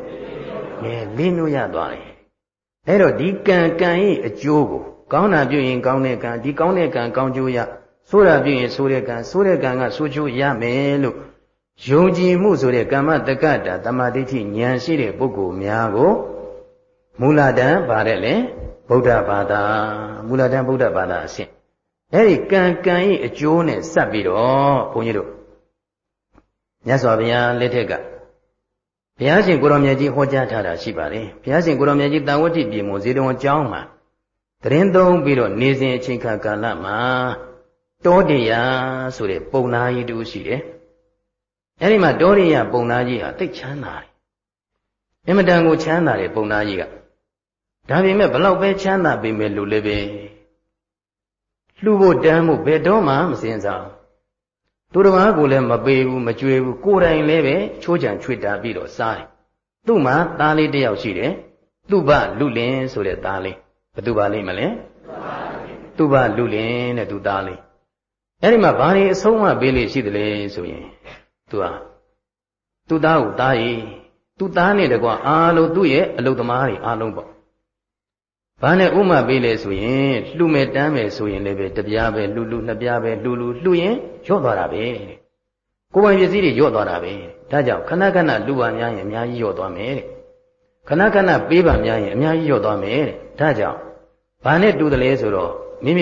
4မျိုးရသွားတယ်အဲ့တော့ဒီကံရဲ့အကျိုးကိုကောင်းတာပြုရင်ကောင်းတဲ့ကံဒီကောင်းတဲ့ကံကောင်းကျိုးရဆိုးတာပြုရင်ဆိုးတဲ့ကံကဆိုးကျိုးရမယ်လို့ယုံကြည်မှုဆိုတဲ့ကမ္မတက္ကတာတမာဒိဋ္ဌိဉာဏ်ရှိတဲ့ပုဂ္ဂိုလ်များကိုမူလတန်ပါတယ်လေဗုဒ္ဓဘာသာမူလတန်ဗုဒ္ဓဘာသာအဆင့်အဲ့ဒီကံရဲ့အကျိုးနဲ့စပ်ပြီးတော့ဘုန်းကြီးတို့မြတ်စွာဘုရားလက်ထက်ကဘုရားရှင်ကိုရောင်မြတ်ကြီးဟောကြားထားတာရှိပါတယ်ဘုရားရှင်ကိုရောင်မြတ်ကြီးတန်ဝတိပြည်မို့ဇေတဝန်ကျောင်းမှာတရင်သုံးပြီးတော့နေစဉ်အချိန်ခါကာလမှာတောတေယဆိုတဲ့ပုံနာကြီးတူရှိတယ်အဲ့ဒီမှာတောတေယပုံနာကြီးဟာသိချမ်းသာတယ်အင်မတန်ကိုချမ်းသာတယ်ပုံနာကြီးကဒါပေမဲ့ဘလောက်ပဲချမ်းသာပေမဲ့လူလည်းပဲလှူဖို့တန်းဖို့ဘယ်တော့မှမစင်စားသူတော်ဘာကိုလည်းမပေးဘူးမကြွေးဘူးကိုယ်တိုင်လည်းပဲချိုးချံချွေတာပြီးတော့စားတယ်သူ့မှာသားလေးတစ်ယောက်ရှိတယ်သူ့ဘလူလင်ဆိုတဲ့သားလေးဘယ်သူပါလိမ့်မလဲသူ့ဘလူလင်တဲ့သူသားလေးအဲ့ဒီမှာဘာတွေအဆုံးအမပေးလို့ရှိသလဲဆိုရင်သူ့သားကိုသားရီသူ့သားနဲ့တကွာအားလုံးသူ့ရဲ့အလုပ်သမားတွေအားလုံးပေါ့ဘာနဲ့ဥမပေးလဲဆိုရင်လှူမဲ့တန်းမဲ့ဆိုရင်လည်းပဲတပြားပဲလှူနှစ်ပြားပဲလှူရင်ရော့သွားတာပဲကိုယ်ပိုင်ပစ္စည်းတွေရော့သွားတာပဲဒါကြောင့်ခဏလှူပါများရင်အများကြီးရော့သွားမယ်တဲ့ခဏပေးပါများရင်အများကြီးရော့သွားမယ်တဲ့ဒါကြောင့်ဘာနဲ့တူတယ်လဲဆိုတော့မိမိတို့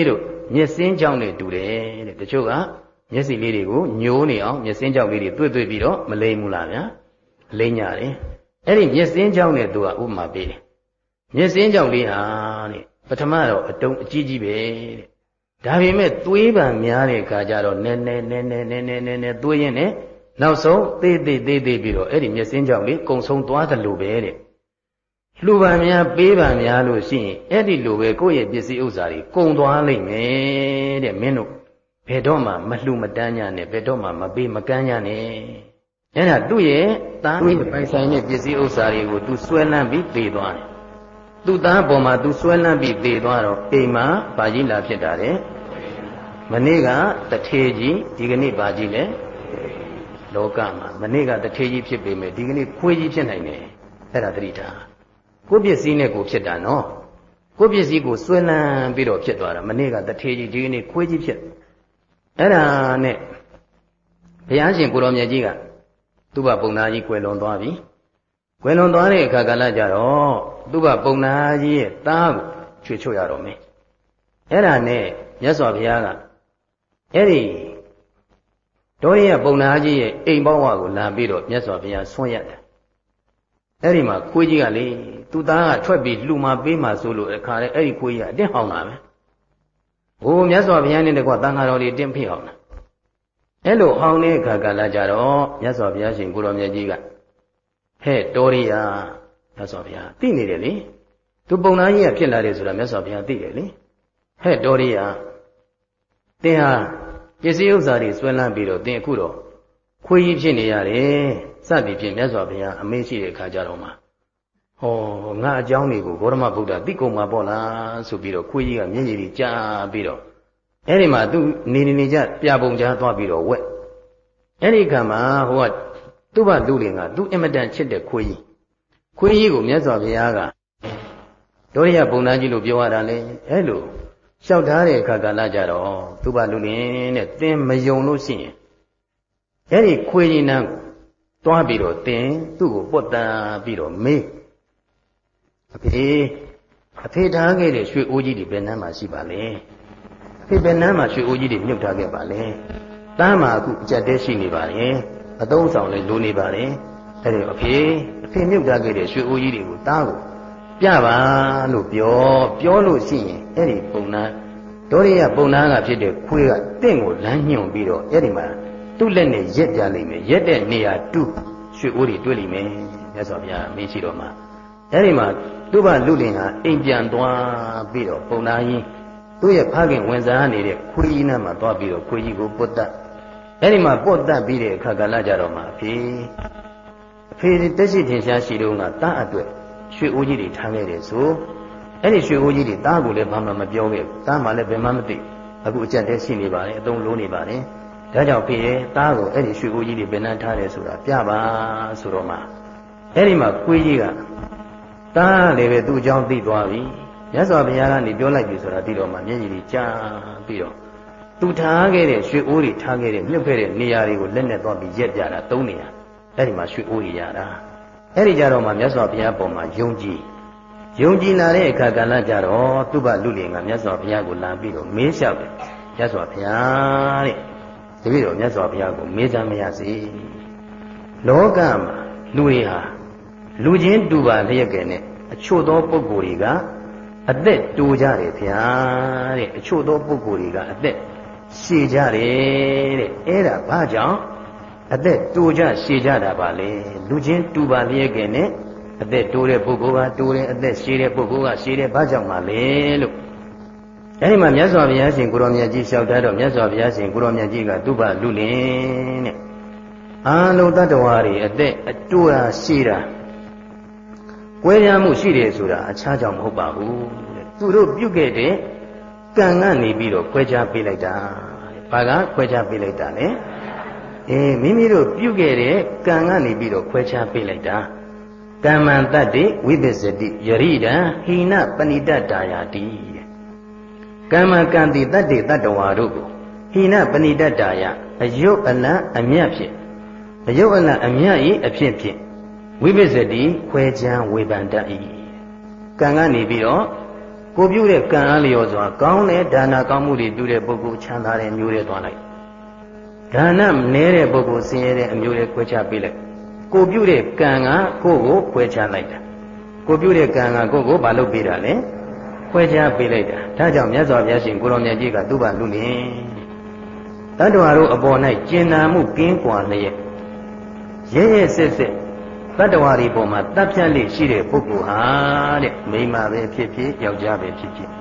မျက်စင်းကြောင့်နဲ့တူတယ်တဲ့တချို့ကမျက်စိလေးတွေကိုညိုးနေအောင်မျက်စင်းကြောင့်လေးတွေတွေ့ပြီးတော့မလိမ့်ဘူးလားဗျာလိမ့်ရတယ်အဲ့ဒီမျက်စင်းကြောင့်နဲ့သူကဥပမာပေးတယ်မျက်စင်းကြောင့်လေးဟာတဲ့ပထမတော့အတုံးအကြီးကြီးပဲတဲ့ဒါပေမဲ့သွေးပံများတဲ့အခါကျတော့နည်းသွေးရင်နဲ့နောက်ဆုံးသေးပြီးတော့အဲ့ဒီမျက်စင်းကြောင့်လေးကုံဆုံးသွားတယ်လို့ပဲတဲ့လှူပံများပေးပံများလို့ရှိရင်အဲ့ဒီလိုပဲကိုယ့်ရဲ့ပစ္စည်းဥစ္စာတွေကုံသွားလိမ့်မယ်တဲ့မင်းတို့ဘယ်တော့မှမလှူမတန်းကြနဲ့ဘယ်တော့မှမပေးမကမ်းကြနဲ့အဲ့ဒါသူ့ရဲ့သားမင်းပိုင်ဆိုင်တဲ့ပစ္စည်းဥစ္စာတွေကိုသူဆွဲလန်းပြီးပေးသွားတယ်သူ့သားပေါ်မှာသူဆွဲလန်းပြီးပေးသွားတော့အိမ်မှာဘာကြီးလာဖြစ်တာတဲ့မနေ့ကတထေကြီးဒီကနေ့ဘာကြီးလဲလောကမှာမနေ့ကတထေကြီးဖြစ်ပေမဲ့ဒီကနေ့ခွေးကြီးဖြစ်နိုင်တယ်အဲ့ဒါသတိထားကိုယ့်ပစ္စည်းနဲ့ကိုဖြစ်တာနော်ကိုယ့်ပစ္စည်းကိုဆွဲလန်းပြီးတော့ဖြစ်သွားတာမနေ့ကတထေကြီးဒီကနေ့ခွေးကြီးဖြစ်အဲ့ဒါနဲ့ဘုရားရှင်ကိုရောင်မြတ်ကြီးကသူ့ဘပုံနာကြီးကွယ်လွန်သွားပြီကွယ်လွန်သွားတဲ့အခါကလည်းကြတော့သူ့ဘပုံနာကြီးရဲ့သားကိုချွေချွတ်ရတော့မယ်အဲ့ဒါနဲ့မြတ်စွာဘုရားကအဲ့ဒီဒေါရပုံနာကြီးရဲ့အိမ်ပေါဝကိုလာပြီးတော့မြတ်စွာဘုရားဆွန့်ရတယ်အဲ့ဒီမှာခွေးကြီးကလေသူ့သားကထွက်ပြီးလှူမပေးမှဆိုလို့အခါလဲအဲ့ဒီခွေးကြီးကအတင်းဟောင်းလာမယ်ဟိုမြတ်စွာဘုရားနဲ့တကွသံဃာတော်တွေတင်းဖိဟောင်းလာအဲ့လိုဟောင်းတဲ့အခါကလည်းကြတော့မြတ်စွာဘုရားရှင်ကိုရောင်မြတ်ကြီးကဟဲ့တော်ရိယာမြတ်စွာဘုရားသိနေတယ်လေသူပုံနာကြီးကဖြစ်လာတယ်ဆိုတာမြတ်စွာဘုရားသိတယ်လေဟဲ့တော်ရိယာသင်ဟာပစ္စည်းဥစ္စာတွေဆွဲလန်းပြီးတော့သင်အခုတော့ခွေးကြီးဖြစ်နေရတယ်စသည်ဖြင့်မြတ်စွာဘုရားအမေးရှိတဲ့အခါကျတော့မှဟောငါအကြောင်းတွေကိုဂေါတမဗုဒ္ဓသိကုန်မှာပေါ့လားဆိုပြီးတော့ခွေးကြီးကမျက်ရည်ကြီးကြားပြီးတော့အဲ့ဒီမှာသူနေကြပြပုံကြားသွားပြီးတော့ဝက်အဲ့ဒီခါမှာဟိုကသူ့ဘလူလင်ကသူအင်မတန်ချစ်တဲ့ခွေးကြီးကိုမြတ်စွာဘုရားကဒုရိယပုံနာကြီးလို့ပြောရတာလေအဲ့လိုလျှောက်ထားတဲ့အခါကလည်းကြတော့သူ့ဘလူလင်တဲ့သင်မယုံလို့ရှိရင်အဲ့ဒီခွေးကြီးနန်းသွားပြီးတော့သင်သူ့ကိုပွတ်တန်းပြီးတော့မေးအဖေထားခဲ့တဲ့ရွှေအိုးကြီးတွေဘယ်နှမ်းမှာရှိပါလဲအဖေဘယ်နှမ်းမှာရွှေအိုးကြီးတွေမြုပ်ထားခဲ့ပါလဲတန်းမှာအခုအကျက်တဲရှိနေပါလေအသုံးဆောင်လည်းလိုနေပါလေအဲ့ဒီအဖေမြုပ်ထားခဲ့တဲ့ရွှေအိုးကြီးတွေကိုတားကိုပြပါလို့ပြောလို့ရှိရင်အဲ့ဒီပုံနာဒေါရိယပုံနာကဖြစ်တဲ့ခွေးကတင့်ကိုလမ်းညွှန်ပြီးတော့အဲ့ဒီမှာသူ့လက်နဲ့ရက်ပြလိမ့်မယ်ရက်တဲ့နေရာတူးရွှေအိုးတွေတွေ့လိမ့်မယ်မြတ်စွာဘုရားမင်းရှိတော်မှာအဲ့ဒီမှာသူ့ဘလူလင်ဟာအိမ်ပြန်သွားပြီးတော့ပုံနာကြီးသူ့ရဲ့ဖခင်ဝင်စားနေတဲ့ခွေးကြီးနားမှာသွားပြီးတော့ခွေးကြီးကိုပုတ်တက်အဲ့ဒီမှာပုတ်တက်ပြီးတဲ့အခါကလည်းကြတော့မှအဖေတက်ရှိထင်ရှားရှိတော့ကတားအတွက်ရွှေအိုးကြီးတွေထားခဲ့တယ်ဆိုအဲ့ဒီရွှေအိုးကြီးတွေတားကိုလည်းဘာမှမပြောခဲ့ဘူးတားမှလည်းဘယ်မှမသိအခုအကျက်တဲရှိနေပါလေအသုံးလုံးနေပါလေဒါကြောင့်ဖေရဲ့တားကိုအဲ့ဒီရွှေအိုးကြီးတွေဘယ်နှမ်းထားတယ်ဆိုတာပြပါဆိုတော့မှအဲ့ဒီမှာခွေးကြီးကတားလည်းပဲသူ့အကြောင်းသိသွားပြီမြတ်စွာဘုရားကနေပြောလိုက်ပြီဆိုတာသိတော့မှမျက်ရည်ကြီးကြားပြီးတော့သူထားခဲ့တဲ့ရွှေအိုးတွေထားခဲ့တဲ့မြုပ်ခဲ့တဲ့နေရာတွေကိုလက်နဲ့သွားပြီးရက်ပြတာ၃နေရာအဲ့ဒီမှာရွှေအိုးတွေရတာအဲ့ဒီကြတော့မှမြတ်စွာဘုရားပေါ်မှာယုံကြည်လာတဲ့အခါကလည်းကြတော့သူ့ဘလူလင်ကမြတ်စွာဘုရားကိုလာပြီးတော့မေးလျှောက်တယ်မြတ်စွာဘုရားတဲ့တပည့်တော်မြတ်စွာဘုရားကိုမေးစမ်းမရစေလောကမှာလူတွေဟာလူချင်းတူပါလျက်ကဲနဲ့အချို့သောပုဂ္ဂိုလ်တွေကအသက်တိုးကြတယ်ဗျာတဲ့အချို့သောပုဂ္ဂိုလ်တွေကအသက်ရှည်ကြတယ်တဲ့အဲ့ဒါဘာကြောင့်အသက်တိုးကြရှည်ကြတာပါလေလူချင်းတူပါလျက်ကဲနဲ့အသက်တိုးတဲ့ပုဂ္ဂိုလ်ကတိုးတယ်အသက်ရှည်တဲ့ပုဂ္ဂိုလ်ကရှည်တယ်ဘာကြောင့်ပါလဲလို့အဲဒီမှာမြတ်စွာဘုရားရှင်ကိုရောင်မြတ်ကြီးလျှောက်ထားတော့မြတ်စွာဘုရားရှင်ကိုရောင်မြတ်ကြီးကသူ့ဘလူလင်တဲ့အာလုံးတတ္တဝါတွေအသက်အတိုးတာရှည်တာကွဲပြားမှုရှိတယ်ဆိုတာအခြားကြောင့်မဟုတ်ပါဘူးတဲ့သူတို့ပြုခဲ့တဲ့ကံကနေပြီးတော့ခွဲခြားပေးလိုက်တာဘာကခွဲခြားပေးလိုက်တာလဲမိမိတို့ပြုခဲ့တဲ့ကံကနေပြီးတော့ခွဲခြားပေးလိုက်တာကမ္မံတတ္တိဝိပစ္စတိယရိဒံဟိနပဏိတ္တာယာတိတဲ့ကမ္မကံတိတတ္တိတတ္တဝါတို့ကိုဟိနပဏိတ္တာယအယုတ်အလံအမြတ်ဖြင့်အယုတ်အလံအမြတ်၏အဖြစ်ဖြင့်ဝိပစ္စတိခွဲခြားဝေဖန်တတ်၏ကံကနေပြီးတော့ကိုပြုတဲ့ကံအားလျော်စွာကောင်းတဲ့ဒါနကောင်းမှုတွေပြုတဲ့ပုဂ္ဂိုလ်ချမ်းသာတဲ့မျိုးတွေသွားလိုက်ဒါနနည်းတဲ့ပုဂ္ဂိုလ်ဆင်းရဲတဲ့အမျိုးတွေခွဲခြားပေးလိုက်ကိုပြုတဲ့ကံကကိုယ့်ကိုခွဲခြားလိုက်တာကိုပြုတဲ့ကံကကိုယ့်ကိုဘာလုပ်ပေးတာလဲခွဲခြားပေးလိုက်တာဒါကြောင့်မြတ်စွာဘုရားရှင်ကိုရောင်မြတ်ကြီးကသူ့ဘာလူလင်တတ္တဝါတို့အပေါ်၌ကျင်နာမှုကင်းကွာလျက်ရဲရဲစစ်စစ်တတ္တဝါတွေပေါ်မှာတပ်ဖြတ်လိရှိတဲ့ပုဂ္ဂိုလ်ဟာတဲ့မိန်းမပဲဖြစ်ဖြစ်ယောက်ျားပဲဖြစ်ဖြစ်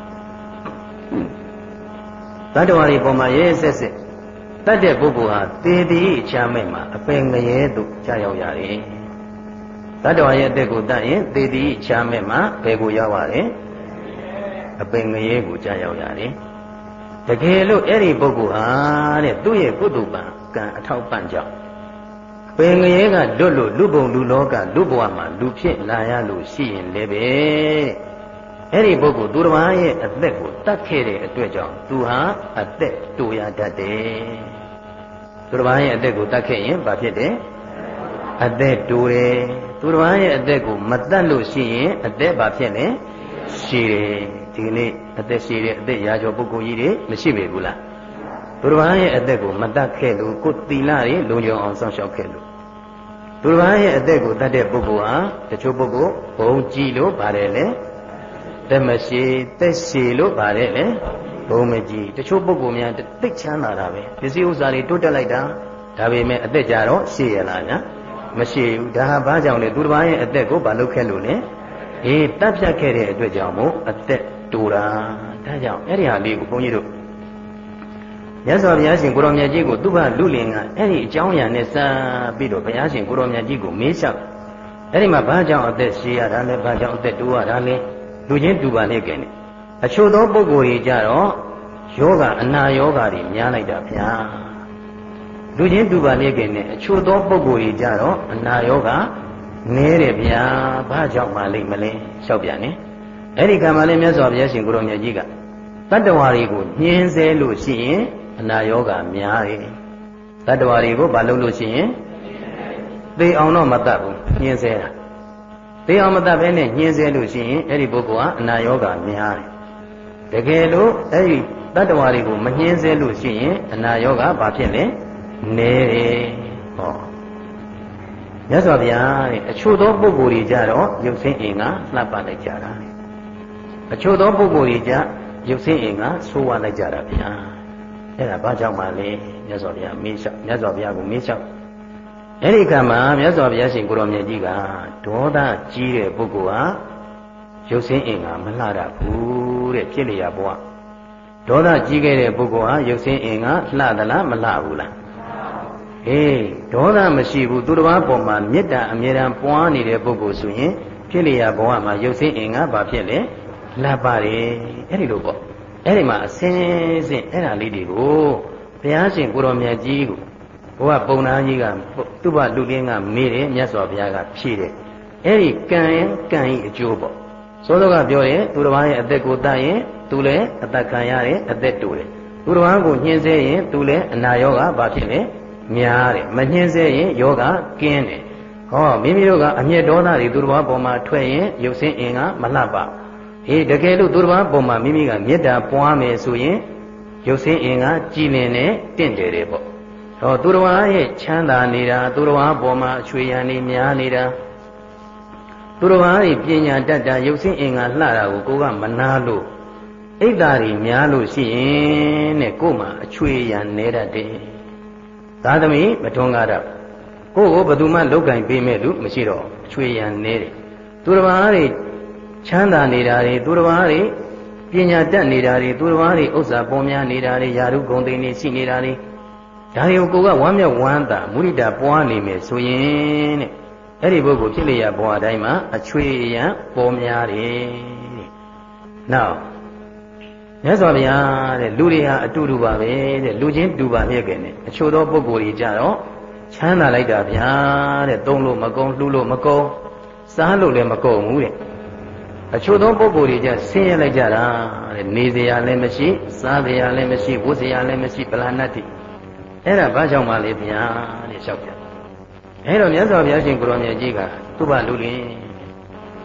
တတ္တဝါတွေပေါ်မှာရဲရဲစစ်စစ်တတ်တဲ့ပုဂ္ဂိုလ်ဟာသေသည်အချမ်းမဲ့မှာအပင်ငရဲသို့ကြာရောက်ရတယ်တတ္တဝါရဲ့အသက်ကိုတတ်ရင်သေသည်အချမ်းမဲ့မှာဘယ်ကိုရောက်ရတယ်အပင်ငရဲကိုကြာရောက်ရတယ်တကယ်လို့အဲ့ဒီပုဂ္ဂိုလ်ဟာတဲ့သူ့ရဲ့ကုသိုလ်ပံကံအထောက်ပံ့ကြောင့်ပင်ငရဲကလွတ်လို့လူပုံလူလောကလူဘဝမှာလူဖြစ်လာရလို့ရှိရင်လည်းပဲအဲ့ဒီပုဂ္ဂိုလ်သူတစ်ပါးရဲ့အသက်ကိုတတ်ခဲ့တဲ့အတွက်ကြောင့်သူဟာအသက်တိုရတတ်တယ်သူတစ်ပါးရဲ့အသက်ကိုတတ်ခဲ့ရင်ဘာဖြစ်တယ်အသက်တိုတယ်သူတစ်ပါးရဲ့အသက်ကိုမတတ်လို့ရှိရင်အသက်ဘာဖြစ်လဲရှည်တယ်ဒီနေ့အသက်ရှည်တဲ့အသက်ရာကျော်ပုဂ္ဂိုလ်ကြီးတွေမရှိပေဘူးလားသူတစ်ပါးရဲ့အသက်ကိုမတတ်ခဲ့လို့ကိုယ်သီလတွေလုံခြုံအောင်စောင့်ရှောက်ခဲ့လို့သူတစ်ပါးရဲ့အသက်ကိုတတ်တဲ့ပုဂ္ဂိုလ်ဟာတချို့ပုဂ္ဂိုလ်ဘုံကြည့်လို့ပါတယ်လေသက်မရှိသက်ရှိလို့ပါတယ်လေဘုံမကြည့်တချို့ပုဂ္ဂိုလ်များသိချမ်းသာတာပဲပစ္စည်းဥစ္စာတွေတိုးတက်လိုက်တာဒါပေမဲ့အသက်ကြတော့ရှည်ရလားညာမရှိဘူးဒါဟာဘာကြောင့်လဲသူတစ်ပါးရဲ့အသက်ကိုဘာလုပ်ခဲ့လို့လဲအေးတတ်ဖြတ်ခဲ့တဲ့အတွက်ကြောင့်မို့အသက်တိုတာဒါကြောင့်အဲ့ဒီဟာလေးကိုဘုန်းကြီးတို့မြတ်စွာဘုရားရှင်ကိုရောင်မြတ်ကြီးကိုသူ့ဘာလူလင်ကအဲ့ဒီအကြောင်းအရာနဲ့စပြီးတော့ဘုရားရှင်ကိုရောင်မြတ်ကြီးကိုမေးလျှောက်အဲ့ဒီမှာဘာကြောင့်အသက်ရှည်ရတာလဲဘာကြောင့်အသက်တိုးရတာလဲလူချင်းတူပါနဲ့ကဲနေအချို့သောပုဂ္ဂိုလ်တွေကြတော့ယောဂအနာယောဂတွေများလိုက်တာဗျာလူချင်းတူပါနဲ့ကဲနေအချို့သောပုဂ္ဂိုလ်တွေကြတော့အနာယောဂနည်းတယ်ဗျာဘာကြောင့်မှလိမ့်မလဲလျှောက်ပြန်နေအဲ့ဒီကံမှာလည်းမြတ်စွာဘုရားရှင်ကိုရောင်မြတ်ကြီးကတတ္တဝါတွေကိုညှင်းဆဲလို့ရှိရင်အနာယောဂများတယ်တတ္တဝါတွေကိုဘာလုပ်လို့ရှိရင်သေအောင်တော့မတတ်ဘူးညှင်းဆဲတာသေအောင်မတတ်ဘဲနဲ့ညှင်းဆဲလို့ရှိရင်အဲ့ဒီပုဂ္ဂိုလ်ဟာအနာယောဂများတယ်တကယ်လို့အဲ့ဒီတတ္တဝါတွေကိုမညှင်းဆဲလို့ရှိရင်အနာယောဂဘာဖြစ်လဲနည်းတယ်ဟောမြတ်စွာဘုရားတဲ့အချို့သောပုဂ္ဂိုလ်တွေကြတော့ရုပ်ဆင်းအင်္ဂါလှပ်ပလိုက်ကြတာအချို့သောပုဂ္ဂိုလ်တွေကြရုပ်ဆင်းအင်္ဂါဆိုးဝါးလိုက်ကြတာဗျာအဲ့ဒါဘာကြောင့်မှလဲမြတ်စွာဘုရားမေးလျှောက်မြတ်စွာဘုရားကိုမေးလျှောက်အဲ့ဒီကံမှာမြတ်စွာဘုရားရှင်ကိုရောင်မြတ်ကြီးကဒေါသကြီးတဲ့ပုဂ္ဂိုလ်ဟာရုပ်ဆင်းအင်္ဂါမလှတတ်ဘူးတဲ့ဖြစ်လျာဘဝဒေါသကြီးခဲ့တဲ့ပုဂ္ဂိုလ်ဟာရုပ်ဆင်းအင်္ဂါလှသလားမလှဘူးလားအေးဒေါသမရှိဘူးသူတစ်ပါးပေါ်မှာမေတ္တာအမြဲတမ်းပွားနေတဲ့ပုဂ္ဂိုလ်ဆိုရင်ဖြစ်လျာဘဝမှာရုပ်ဆင်းအင်္ဂါဘာဖြစ်လဲလှပါတယ်အဲ့ဒီလိုပေါ့အဲ့ဒီမှာအစင်းစင်းအဲ့ဒါလေးတွေကိုဘုရားရှင်ကိုရောင်မြတ်ကြီးကိုဘုရားပုံနာကြီးကသူ့ဘလူလင်းကမေးတယ်မြတ်စွာဘုရားကဖြေတယ်အဲ့ဒီကံရဲ့ကံဤအကျိုးပေါ့သောသောကပြောရင်သူတစ်ပါးရဲ့အသက်ကိုတတ်ရင်သူလည်းအသက်ခံရတယ်အသက်တိုးတယ်သူတစ်ပါးကိုညှင်းဆဲရင်သူလည်းအနာယောဂဘာဖြစ်လဲများတယ်မညှင်းဆဲရင်ယောဂကင်းတယ်ဟောမိမိတို့ကအမျက်ဒေါသတွေသူတစ်ပါးပေါ်မှာထွက်ရင်ရုပ်ဆင်းအင်္ဂါမလှပအေးတကယ်လို့သူတစ်ပါးပုံမှာမိမိကမေတ္တာပွားမယ်ဆိုရင်ရုပ်ဆင်းအင်္ဂါကြည်လင်နဲ့တင့်တယ်တယ်ပေါ့ဟောသူတစ်ပါးရဲ့ချမ်းသာနေတာသူတစ်ပါးပုံမှာအချွေရံနေများနေတာသူတစ်ပါးရဲ့ပညာတတ်တာရုပ်ဆင်းအင်္ဂါလှတာကိုကမနာလို့အိတ်တာတွေများလို့ရှိရင်တဲ့ကို့မှာအချွေရံနေတတ်တယ်သာသမီမထွန်းကားတော့ကို့ကိုဘယ်သူမှလောက်ကင်ပေးမဲ့လူမရှိတော့အချွေရံနေတယ်သူတစ်ပါးတွေချမ်းသာနေတာတွေသူတစ်ပါးတွေပညာတတ်နေတာတွေသူတစ်ပါးတွေဥစ္စာပေါ်များနေတာတွေယာရုဂုံသိနေရှိနေတာတွေဒါတွေကိုကိုကဝမ်းမြောက်ဝမ်းသာမုရိဒပွားနေမယ်ဆိုရင်တဲ့အဲ့ဒီပုဂ္ဂိုလ်ဖြစ်လျက်ဘဝတိုင်းမှာအချွေရံပေါ်များတယ်တဲ့နောက်မြတ်စွာဘုရားတဲ့လူတွေဟာအတူတူပါပဲတဲ့လူချင်းတူပါလျက်ကဲနဲ့အချို့သောပုဂ္ဂိုလ်တွေကြတော့ချမ်းသာလိုက်တာဗျာတဲ့သုံးလို့မကုန်လှူလို့မကုန်စားလို့လည်းမကုန်ဘူးတဲ့အချို့သောပုဂ္ဂိုလ်တွေကြဆင်းရဲလိုက်ကြတာတဲ့နေစရာလည်းမရှိစားစရာလည်းမရှိဝတ်စရာလည်းမရှိဗလာဏတ်တိအဲ့ဒါဘာကြောင့်မှလဲဗျာတဲ့လျှောက်ပြအဲ့တော့မြတ်စွာဘုရားရှင်ကိုရောင်မြတ်ကြီးကသူ့ဘာလူလင်မ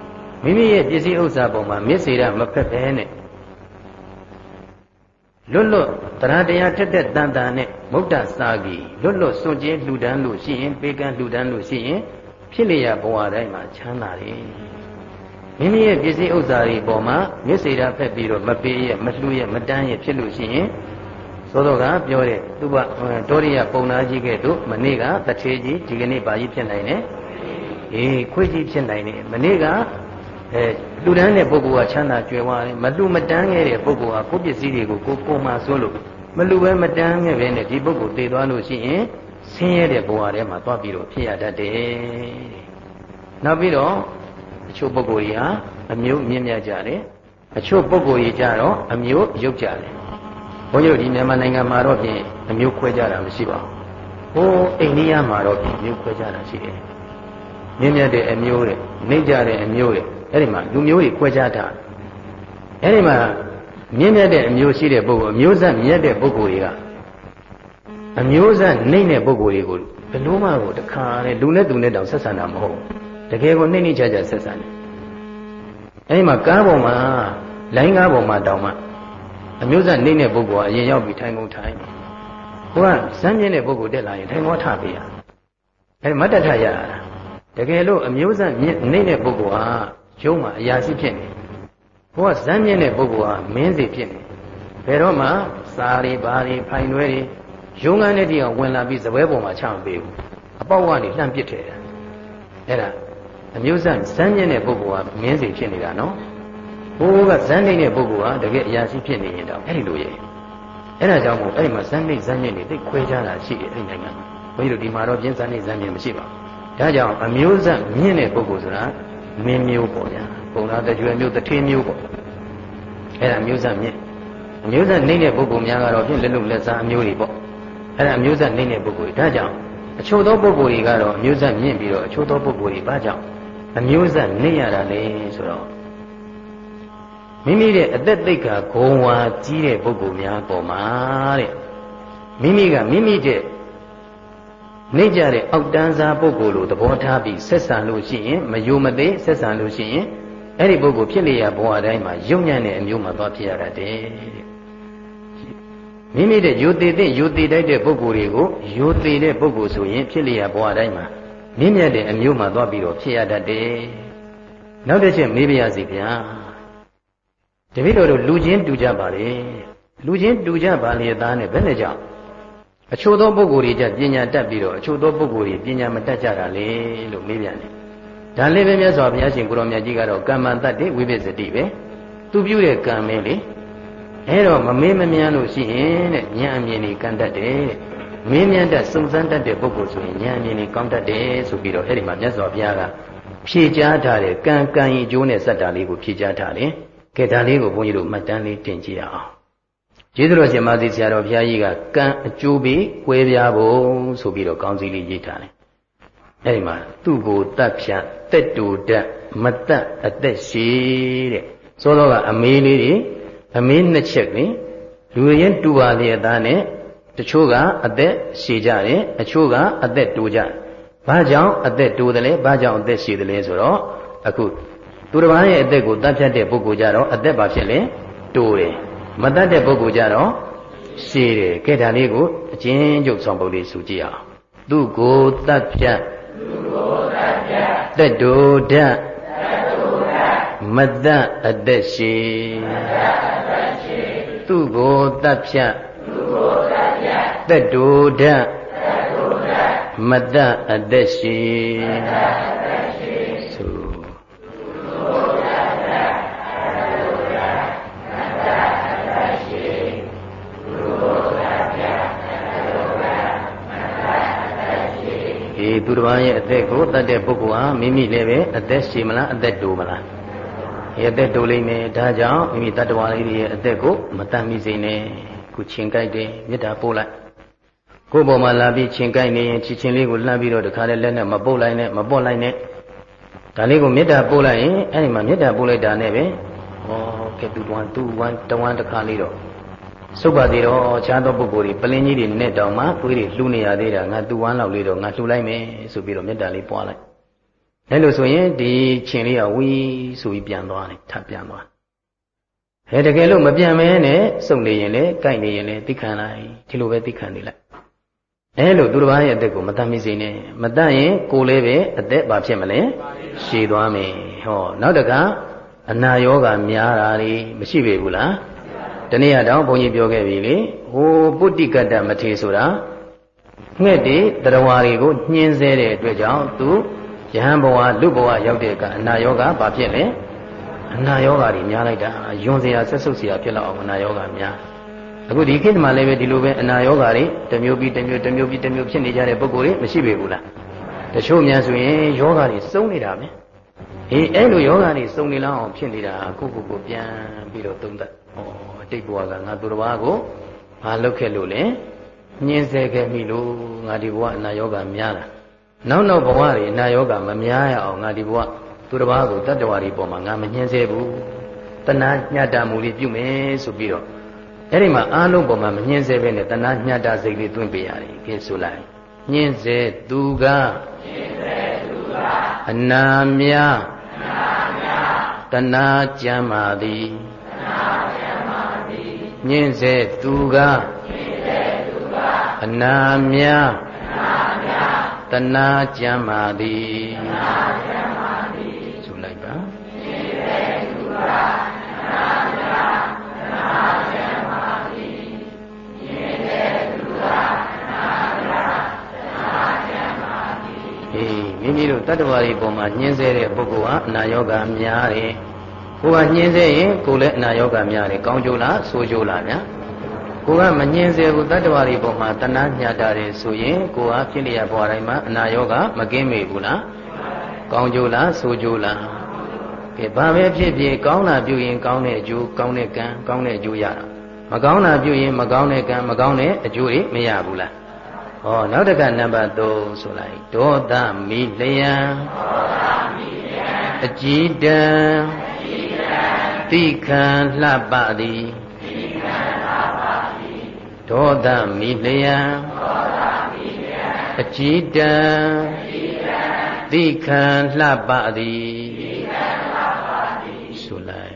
မိမိရဲ့ပစ္စည်းဥစ္စာပေါ်မှာမျက်စေရမဖက်ပဲနဲ့လွတ်လွတ်တရားတရားထက်တဲ့တန်တန်နဲ့မုဒ္ဒစာကြီးလွတ်လွတ်စွန့်ကြဲလှူဒန်းလို့ရှိရင်ပေးကမ်းလှူဒန်းလို့ရှိရင်ဖြစ်လျက်ဘဝတိုင်းမှာချမ်းသာတယ်မိမိရဲ့ပစ္စည်းဥစ္စာတွေပေါ်မှာမျက်စေရဖက်ပြီးတော့မပေးရမလှူရမတန်းရဖြစ်လို့ရှိရင်သောတော်ကပြောတဲ့သူကတောရိယပုံနာကြီးကဲ့သို့မနေ့ကတထေးကြီးဒီကနေ့ပါကြီးဖြစ်နိုင်တယ်ခွေးကြီးဖြစ်နိုင်တယ်မနေ့ကလှူဒန်းတဲ့ပုဂ္ဂိုလ်ကချမ်းသာကြွယ်ဝတယ်မလှူမတန်းခဲ့တဲ့ပုဂ္ဂိုလ်ကကိုယ်ပစ္စည်းတွေကိုကိုမှဆိုလို့မလှူပဲမတန်းခဲ့ပဲနဲ့ဒီပုဂ္ဂိုလ်တည်သွားလို့ရှိရင်ဆင်းရဲတဲ့ဘဝထဲမှာသွားပြီးတော့ဖြစ်ရတတ်တယ်နောက်ပြီးတော့အချို့ပုဂ္ဂိုလ်ကြီးဟာအမျိုးမြင့်မြတ်ကြတယ်အချို့ပုဂ္ဂိုလ်ကြီးကြတော့အမျိုးရုပ်ကြတယ်ဘုန်းကြီးတို့ဒီမြန်မာနိုင်ငံမှာတော့ဖြင့်အမျိုးခွဲကြတာမရှိပါဘူးဟိုအိန္ဒိယမှာတော့ဖြင့်မျိုးခွဲကြတာရှိတယ်မြင့်မြတ်တဲ့အမျိုးတဲ့နှိမ့်ကြတဲ့အမျိုးတဲ့အဲ့ဒီမှာလူမျိုးတွေခွဲခြားတာအဲ့ဒီမှာမြင့်မြတ်တဲ့အမျိုးရှိတဲ့ပုဂ္ဂိုလ်အမျိုးဆက်မြတ်တဲ့ပုဂ္ဂိုလ်တွေကအမျိုးဆက်နှိမ့်တဲ့ပုဂ္ဂိုလ်တွေကိုဘယ်လိုမှကိုတခါနဲ့လူနဲ့သူနဲ့တောင်ဆက်ဆံတာမဟုတ်တကယ်ကိုနှိမ့်နှိမ့်ချာချာဆက်ဆံတယ်အဲ့ဒီမှာကားပေါ်မှာလိုင်းကားပေါ်မှာတောင်မှအမျိုးဆက်နှိမ့်တဲ့ပုဂ္ဂိုလ်ကအရင်ရောက်ပြီးထိုင်ကုန်ထိုင်တယ်ဟိုကစမ်းမြင့်တဲ့ပုဂ္ဂိုလ်တက်လာရင်ထိုင်ကုန်ထပေးရအဲ့ဒီမတ်တထရရတာတကယ်လို့အမျိုးဆက်နှိမ့်တဲ့ပုဂ္ဂိုလ်ဟာကျုံးမှာအရာရှိဖြစ်နေဘုရားဇမ်းမြင့်တဲ့ပုဂ္ဂိုလ်ဟာမင်းစီဖြစ်နေဘယ်တော့မှစားတွေဘာတွေဖိုင်တွဲတွေရုံးကန်းတဲ့တိအောင်ဝင်လာပြီးစပွဲပေါ်မှာချမပေးဘူးအပေါက်ကနေလှမ်းပစ်ထဲတာအဲ့ဒါအမျိုးဆက်ဇမ်းမြင့်တဲ့ပုဂ္ဂိုလ်ဟာမင်းစီဖြစ်နေတာနော်ဘိုးကဇမ်းနေတဲ့ပုဂ္ဂိုလ်ဟာတကယ်အရာရှိဖြစ်နေရင်တော့အဲ့ဒီလိုရဲ့အဲ့ဒါကြောင့်မို့အဲ့ဒီမှာဇမ်းနေဇမ်းမြင့်နေသိခွဲခြားတာရှိတယ်အဲ့ဒီနိုင်ငံမှာဘုန်းကြီးတို့ဒီမှာတော့ပြင်းဇမ်းနေဇမ်းမြင့်မရှိပါဘူးဒါကြောင့်အမျိုးဆက်မြင့်တဲ့ပုဂ္ဂိုလ်ဆိုတာမင်းမျိုးပေါ့ဗျာပုံနာတကြွယ်မျိုးတထေးမျိုးပေါ့အဲ့ဒါမျိုးဆက်မြင့်အမျိုးဆက်နှိမ့်တဲ့ပုဂ္ဂိုလ်များကတော့ဖြင့်လက်လုံလက်စားအမျိုးတွေပေါ့အဲ့ဒါအမျိုးဆက်နှိမ့်တဲ့ပုဂ္ဂိုလ်တွေဒါကြောင့်အချို့သောပုဂ္ဂိုလ်တွေကတော့အမျိုးဆက်မြင့်ပြီးတော့အချို့သောပုဂ္ဂိုလ်တွေဘာကြောင့်အမျိုးဆက်နှိမ့်ရတာလဲဆိုတော့မိမိရဲ့အသက်သိက္ခာဂုဏ်ဝါကြီးတဲ့ပုဂ္ဂိုလ်များပေါ်မှာတဲ့မိမိကမိမိတဲ့နှိမ့်ကြတဲ့အောက်တန်းစားပုဂ္ဂိုလ်လိုသဘောထားပြီးဆက်ဆံလို့ရှိရင်မယုံမသိဆက်ဆံလို့ရှိရင်အဲ့ဒီပုဂ္ဂိုလ်ဖြစ်လျက်ဘဝတိုင်းမှာယုံညံ့တဲ့အမျိုးမှာသွားဖြစ်ရတတ်တယ်မိမိတဲ့ယုံသေးတဲ့ယုံသေးတိုက်တဲ့ပုဂ္ဂိုလ်တွေကိုယုံသေးတဲ့ပုဂ္ဂိုလ်ဆိုရင်ဖြစ်လျက်ဘဝတိုင်းမှာမြင့်မြတ်တဲ့အမျိုးမှာသွားပြီးတော့ဖြစ်ရတတ်တယ်နောက်တစ်ချက်မေးပါရစေဗျာတပည့်တော်တို့လူချင်းတူကြပါလေလူချင်းတူကြပါလေသားနဲ့ဘယ်နဲ့ကြောင့်အချို့သောပုဂ္ဂိုလ်တွေကြပညာတတ်ပြီးတော့အချို့သောပုဂ္ဂိုလ်တွေပညာမတတ်ကြတာလေလို့မေးပြန်တယ်ဒါလေးပဲမြတ်စွာဘုရားရှင်ကိုရောမြတ်ကြီးကတော့ကမ္မတတ်တဲ့ဝိပဿတိပဲသူပြုတဲ့ကံပဲလေအဲတော့မမေးမမြန်းလို့ရှိရင်တဲ့ဉာဏ်အမြင်ကြီးကံတတ်တယ်မင်းမြတ်တတ်စုံစမ်းတတ်တဲ့ပုဂ္ဂိုလ်ဆိုရင်ဉာဏ်အမြင်ကြီးကောင်းတတ်တယ်ဆိုပြီးတော့အဲ့ဒီမှာမြတ်စွာဘုရားကဖြေကြားထားတဲ့ကံကံဤကျိုးနဲ့စက်တာလေးကိုဖြေကြားထားတယ်ကဲဒါလေးကိုဘုန်းကြီးတို့မှတ်တမ်းလေးတင်ကြည့်အောင်ကျေးဇူးတော်ရှင်မာသီဆရာတော်ဘုရားကြီးကကံအကျိုးပြီးကွဲပြားဖို့ဆိုပြီးတော့ကောင်းစီလေးရေးထားတယ်အဲဒီမှာသူ့ကိုတတ်ဖြတ်တက်တူတတ်မတတ်အသက်ရှိတဲ့သောတော်ကအမေးလေးတွေအမေးနှစ်ချက်တွင်လူရင်းတူပါလေသားနဲ့တချို့ကအသက်ရှည်ကြတယ်အချို့ကအသက်တိုးကြတယ်ဘာကြောင့်အသက်တိုးတယ်လဲဘာကြောင့်အသက်ရှည်တယ်လဲဆိုတော့အခုသူတစ်ပါးရဲ့အသက်ကိုတတ်ဖြတ်တဲ့ပုဂ္ဂိုလ်ကြတော့အသက်ဘာဖြစ်လဲတိုးတယ်မတတ်တဲ့ပုဂ္ဂိုလ်ကြတော့ရှည်တယ်ကဲဒါလေးကိုအချင်းကျုပ်ဆောင်ပုဒ်လေးဆိုကြည့်အောင်သူကိုတတ်ဖြတ်တက်တူတတ်မတတ်အသက်ရှည်သူကိုတတ်ဖြတ်တက်တူတတ်မတတ်အသက်ရှည်သူတစ်ပါးရဲ့အသက်ကိုတတ်တဲ့ပုဂ္ဂိုလ်ဟာမိမိလည်းပဲအသက်ရှည်မလားအသက်တိုးမလားအသက်တိုးလိမ့်မယ်ဒါကြောင့်မိမိတတ္တဝါလေးတွေရဲ့အသက်ကိုမတတ်မိစေနဲ့ခုချင်းကြိုက်တယ်မေတ္တာပို့လိုက်ကိုယ်ပေါ်မှာလာပြီးချင်းကြိုက်နေရင်ချစ်ချင်းလေးကိုလှမ်းပြီးတော့တခါတည်းလက်နဲ့မပုတ်လိုက်နဲ့မပွတ်လိုက်နဲ့ဒါလေးကိုမေတ္တာပို့လိုက်ရင်အဲ့ဒီမှာမေတ္တာပို့လိုက်တာနဲ့ပဲဩကဲသူဝမ်းတဝမ်းတစ်ခါလေးတော့စုပ်ပါသေးတော့ခြားသောပုဂ္ဂိုလ်တွေပလင်းကြီးတွေနဲ့တောင်မှသွေးတွေလှူနေရသေးတာငါသူဝမ်းလောက်လေးတော့ငါလှူလိုက်မယ်ဆိုပြီးတော့မေတ္တာလေးပွားလိုက်အဲ့လိုဆိုရင်ဒီချင်းလေးကဝီးဆိုပြီးပြန်သွားတယ်ထပ်ပြန်သွားတကယ်လို့မပြန်မဲနဲ့စုံနေရင်လည်းကြိုက်နေရင်လည်းသိခံလိုက်ဒီလိုပဲသိခံနေလိုက်အဲ့လိုသူတစ်ပါးရဲ့အသက်ကိုမတတ်မိစေနဲ့မတတ်ရင်ကိုယ်လည်းပဲအသက်ဘာဖြစ်မလဲရှည်သွားမယ်ဟောနောက်တကအနာရောဂါများတာတွေမရှိပေဘူးလားတနေ့တော့ဘုန်းကြီးပြောခဲ့ပြီလေဟိုပုတ္တိကတ္တမထေဆိုတာငှက်တွေတရားဝါတွေကိုညှင်းဆဲတဲ့အတွက်ကြောင့်သူယဟန်ဘဝလူဘဝရောက်တဲ့အခါအနာရောဂါဘာဖြစ်လဲအနာရောဂါတွေများလိုက်တာယွန်စရာဆက်ဆုပ်စရာဖြစ်လောက်အောင်အနာရောဂါများအခုဒီခေတ်မှာလည်းပဲဒီလိုပဲအနာရောဂါတွေတစ်မျိုးပြီးတစ်မျိုးတစ်မျိုးပြီးတစ်မျိုးဖြစ်နေကြတဲ့ပုဂ္ဂိုလ်တွေမရှိပေဘူးလားတချို့များဆိုရင်ယောဂါတွေစုံနေတာပဲအဲ့လိုယောဂါတွေစုံနေလောက်အောင်ဖြစ်နေတာကိုပြန်ပြီးတော့သုံးသပ်အတိတ်ဘဝကငါသူတစ်ပါးကိုမလုပ်ခဲ့လို့လေညှင်းဆဲခဲ့မိလို့ငါဒီဘဝအနာရောဂါများတာနောက်ဘဝတွေအနာရောဂါမများရအောင်ငါဒီဘဝသူတစ်ပါးကိုတတ္တဝါတွေပေါ်မှာငါမညှင်းဆဲဘူးတဏှာညှတာမှုလေးပြုမယ်ဆိုပြီးတော့အဲ့ဒီမှာအားလုံးပေါ်မှာမညှင်းဆဲပဲနဲ့တဏှာညှတာစိတ်လေးသွင်းပေးရတယ်ကဲဆိုလိုက်ညှင်းဆဲသူကအနာမြတဏှာကြမ်းပါသည်ညှင်းဆဲသူကအနာမြတဏှာကြမ်းပါသည်ဆိုလိုက်ပါမိမိတို့တတ္တဝါတွေပေါ်မှာညှင်းဆဲတဲ့ပုဂ္ဂိုလ်ဟာအနာရောဂါများတယ်။ကိုယ်ကညှင်းဆဲရင်ကိုယ်လည်းအနာရောဂါများတယ်။ကောင်းကျိုးလားဆိုးကျိုးလားဗျာ။ကိုယ်ကမညှင်းဆဲဘူးတတ္တဝါတွေပေါ်မှာတဏှာညှတာတယ်ဆိုရင်ကိုယ်ဟာဖြစ်လျက်ဘဝတိုင်းမှာအနာရောဂါမကင်းမေဘူးလား။ကောင်းကျိုးလားဆိုးကျိုးလား။ကဲဘာပဲဖြစ်ဖြစ်ကောင်းတာပြုရင်ကောင်းတဲ့အကျိုးကောင်းတဲ့ကံကောင်းတဲ့အကျိုးရတာ။မကောင်းတာပြုရင်မကောင်းတဲ့ကံမကောင်းတဲ့အကျိုးတွေမရဘူးလား။ဟောနောက်တစ်ခါနံပါတ်3ဆိုလိုက်ဒေါသမီလျံအကြည်တံတိခံလှပသည်ဒေါသမီလျံအကြည်တံတိခံလှပသည်ဆိုလိုက်